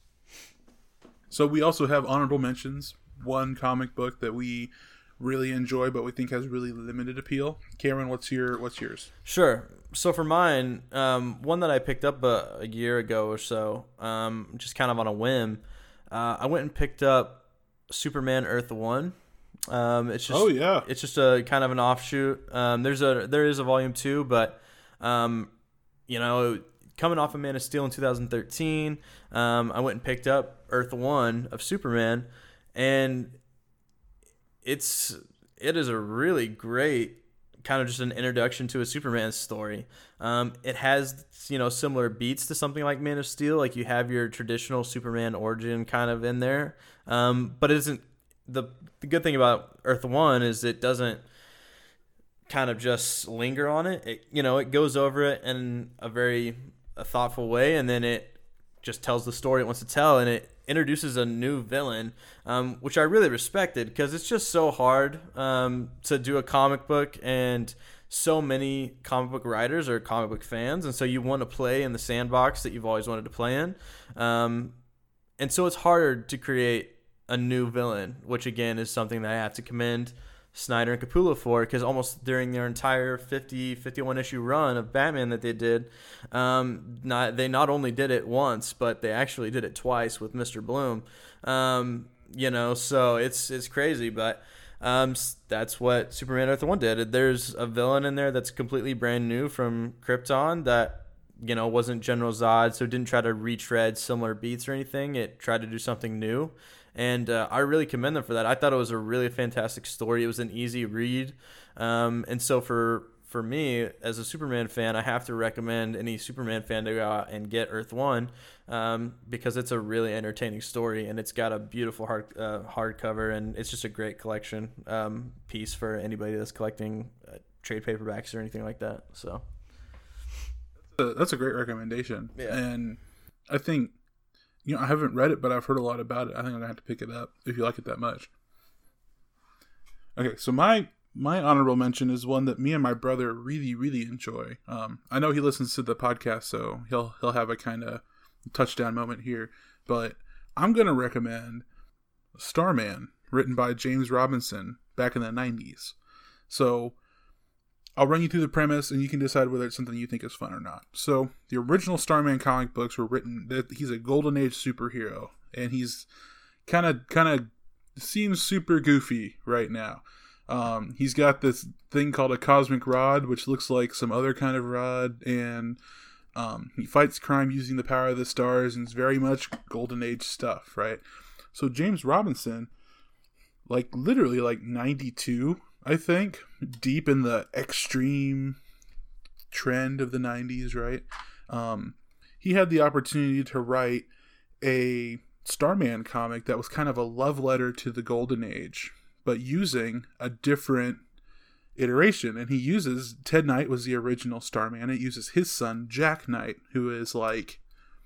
So we also have honorable mentions. One comic book that we really enjoy, but we think has really limited appeal. Cameron, what's your what's yours? Sure. So for mine, um, one that I picked up a, a year ago or so, um, just kind of on a whim, uh, I went and picked up Superman Earth One. Um, it's just oh yeah, it's just a kind of an offshoot. Um, there's a there is a volume two, but um, you know, coming off of Man of Steel in two thousand thirteen, um, I went and picked up Earth One of Superman, and it's it is a really great kind of just an introduction to a Superman story. Um, it has, you know, similar beats to something like Man of Steel. Like, you have your traditional Superman origin kind of in there, um, but it isn't. The, the good thing about Earth One is it doesn't kind of just linger on it. It, you know, it goes over it in a very a thoughtful way, and then it just tells the story it wants to tell, and it introduces a new villain, um, which I really respected, because it's just so hard um, to do a comic book, and so many comic book writers are comic book fans, and so you want to play in the sandbox that you've always wanted to play in, um, and so it's harder to create a new villain, which again is something that I have to commend Snyder and Capullo for, because almost during their entire fifty, fifty-one issue run of Batman that they did, um, not they not only did it once, but they actually did it twice with Mister Bloom. Um, you know, so it's it's crazy, but um, that's what Superman Earth One did. There's a villain in there that's completely brand new from Krypton that you know, wasn't General Zod, so it didn't try to retread similar beats or anything. It tried to do something new. And uh, I really commend them for that. I thought it was a really fantastic story. It was an easy read. Um, and so for for me, as a Superman fan, I have to recommend any Superman fan to go out and get Earth One um, because it's a really entertaining story, and it's got a beautiful hard uh, hardcover, and it's just a great collection um, piece for anybody that's collecting uh, trade paperbacks or anything like that. So that's a, that's a great recommendation. Yeah. And I think, you know, I haven't read it, but I've heard a lot about it. I think I'm going to have to pick it up if you like it that much. Okay, so my my honorable mention is one that me and my brother really, really enjoy. Um, I know he listens to the podcast, so he'll he'll have a kind of touchdown moment here. But I'm going to recommend Starman, written by James Robinson back in the nineties. So I'll run you through the premise, and you can decide whether it's something you think is fun or not. So, the original Starman comic books were written that he's a Golden Age superhero, and he's kind of kind of seems super goofy right now. Um, he's got this thing called a cosmic rod, which looks like some other kind of rod, and um, he fights crime using the power of the stars, and it's very much Golden Age stuff, right? So, James Robinson, like literally like ninety-two, I think, deep in the extreme trend of the nineties, right? Um, he had the opportunity to write a Starman comic that was kind of a love letter to the Golden Age, but using a different iteration. And he uses, Ted Knight was the original Starman. It uses his son, Jack Knight, who is like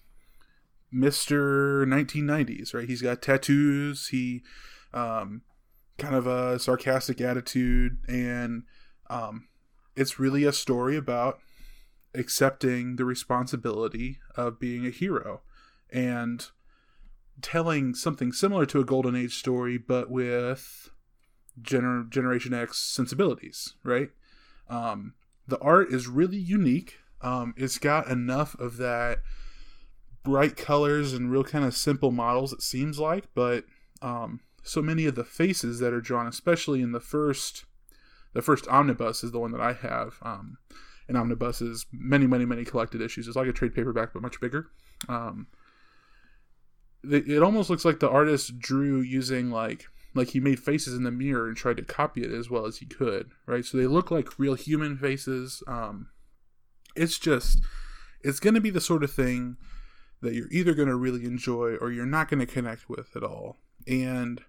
Mister nineteen nineties, right? He's got tattoos. He, um, kind of a sarcastic attitude, and um, it's really a story about accepting the responsibility of being a hero and telling something similar to a Golden Age story, but with gener- Generation X sensibilities, right? Um, the art is really unique. Um, it's got enough of that bright colors and real kind of simple models, it seems like, but um, so many of the faces that are drawn, especially in the first, the first omnibus is the one that I have. Um, an omnibus is many, many, many collected issues. It's like a trade paperback, but much bigger. Um, it, it almost looks like the artist drew using like, like he made faces in the mirror and tried to copy it as well as he could, right? So they look like real human faces. Um, it's just, it's going to be the sort of thing that you're either going to really enjoy or you're not going to connect with at all. And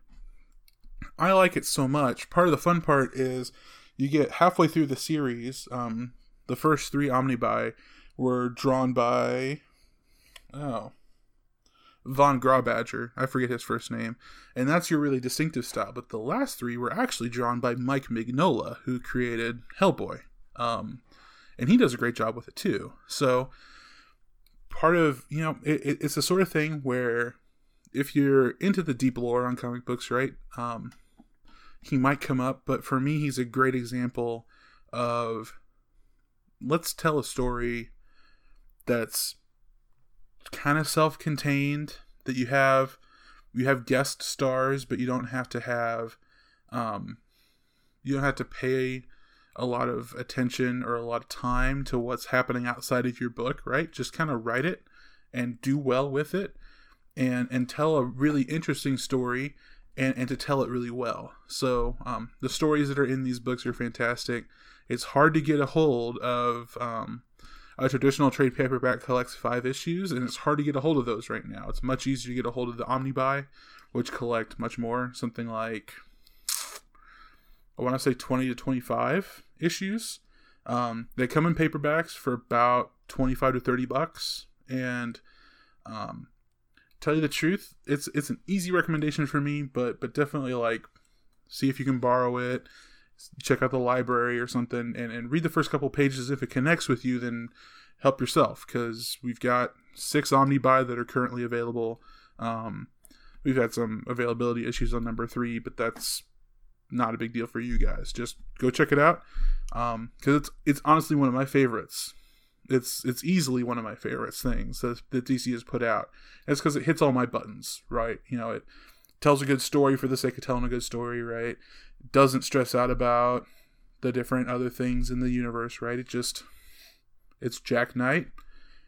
I like it so much. Part of the fun part is you get halfway through the series. Um, the first three omnibi were drawn by, oh, Von Grawbadger. I forget his first name. And that's your really distinctive style. But the last three were actually drawn by Mike Mignola, who created Hellboy. Um, and he does a great job with it too. So part of, you know, it, it's the sort of thing where if you're into the deep lore on comic books, right, um, he might come up, but for me, he's a great example of, let's tell a story that's kind of self-contained, that you have, you have guest stars, but you don't have to have, um, you don't have to pay a lot of attention or a lot of time to what's happening outside of your book, right? Just kind of write it and do well with it. And, and tell a really interesting story and, and to tell it really well. So um, the stories that are in these books are fantastic. It's hard to get a hold of. Um, a traditional trade paperback collects five issues, and it's hard to get a hold of those right now. It's much easier to get a hold of the Omnibuy, which collect much more, something like, I want to say twenty to twenty-five issues. Um, they come in paperbacks for about twenty-five to thirty bucks, and um, tell you the truth, it's it's an easy recommendation for me, but but definitely like see if you can borrow it, check out the library or something, and, and read the first couple pages. If it connects with you, then help yourself, because we've got six Omnibuy that are currently available. Um, we've had some availability issues on number three, but that's not a big deal for you guys. Just go check it out, because um, it's it's honestly one of my favorites. It's it's easily one of my favorites things that, that D C has put out. And it's because it hits all my buttons, right? You know, it tells a good story for the sake of telling a good story, right? It doesn't stress out about the different other things in the universe, right? It just, it's Jack Knight,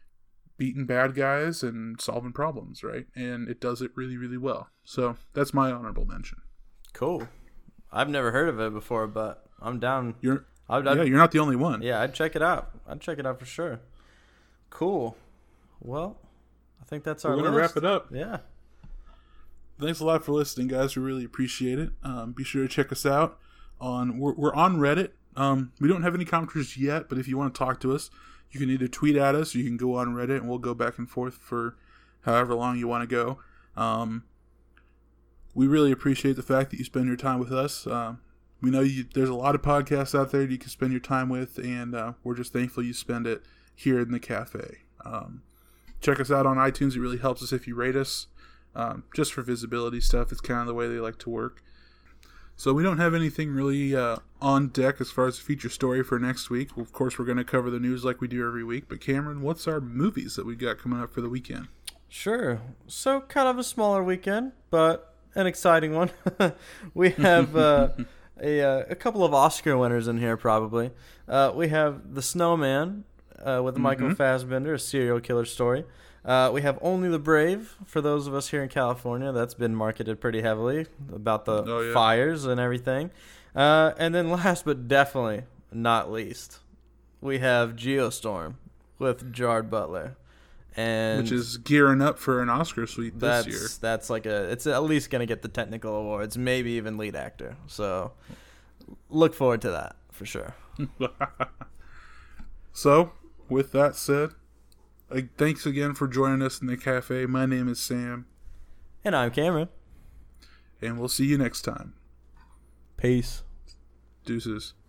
beating bad guys and solving problems, right? And it does it really, really well. So that's my honorable mention. Cool. I've never heard of it before, but I'm down. You're I'd, I'd, yeah, you're not the only one. Yeah, I'd check it out. I'd check it out for sure. Cool. Well, I think that's our We're gonna list. wrap it up. Yeah. Thanks a lot for listening, guys. We really appreciate it. Um, be sure to check us out on. We're, we're on Reddit. Um, we don't have any commenters yet, but if you want to talk to us, you can either tweet at us or you can go on Reddit, and we'll go back and forth for however long you want to go. Um, we really appreciate the fact that you spend your time with us. Um, we know you, there's a lot of podcasts out there that you can spend your time with, and uh, we're just thankful you spend it here in the cafe. Um, check us out on iTunes. It really helps us if you rate us. Um, just for visibility stuff, it's kind of the way they like to work. So we don't have anything really uh, on deck as far as the feature story for next week. Well, of course, we're going to cover the news like we do every week. But Cameron, what's our movies that we got coming up for the weekend? Sure. So kind of a smaller weekend, but an exciting one. We have uh, a uh, a couple of Oscar winners in here probably. Uh, we have The Snowman uh, with mm-hmm. Michael Fassbender, a serial killer story. Uh, we have Only the Brave for those of us here in California. That's been marketed pretty heavily about the oh, yeah. fires and everything. Uh, and then last but definitely not least, we have Geostorm with Gerard Butler. And which is gearing up for an Oscar sweep this that's, year. That's like a, it's at least going to get the technical awards, maybe even lead actor. So look forward to that for sure. So, with that said, uh, thanks again for joining us in the cafe. My name is Sam. And I'm Cameron. And we'll see you next time. Peace. Deuces.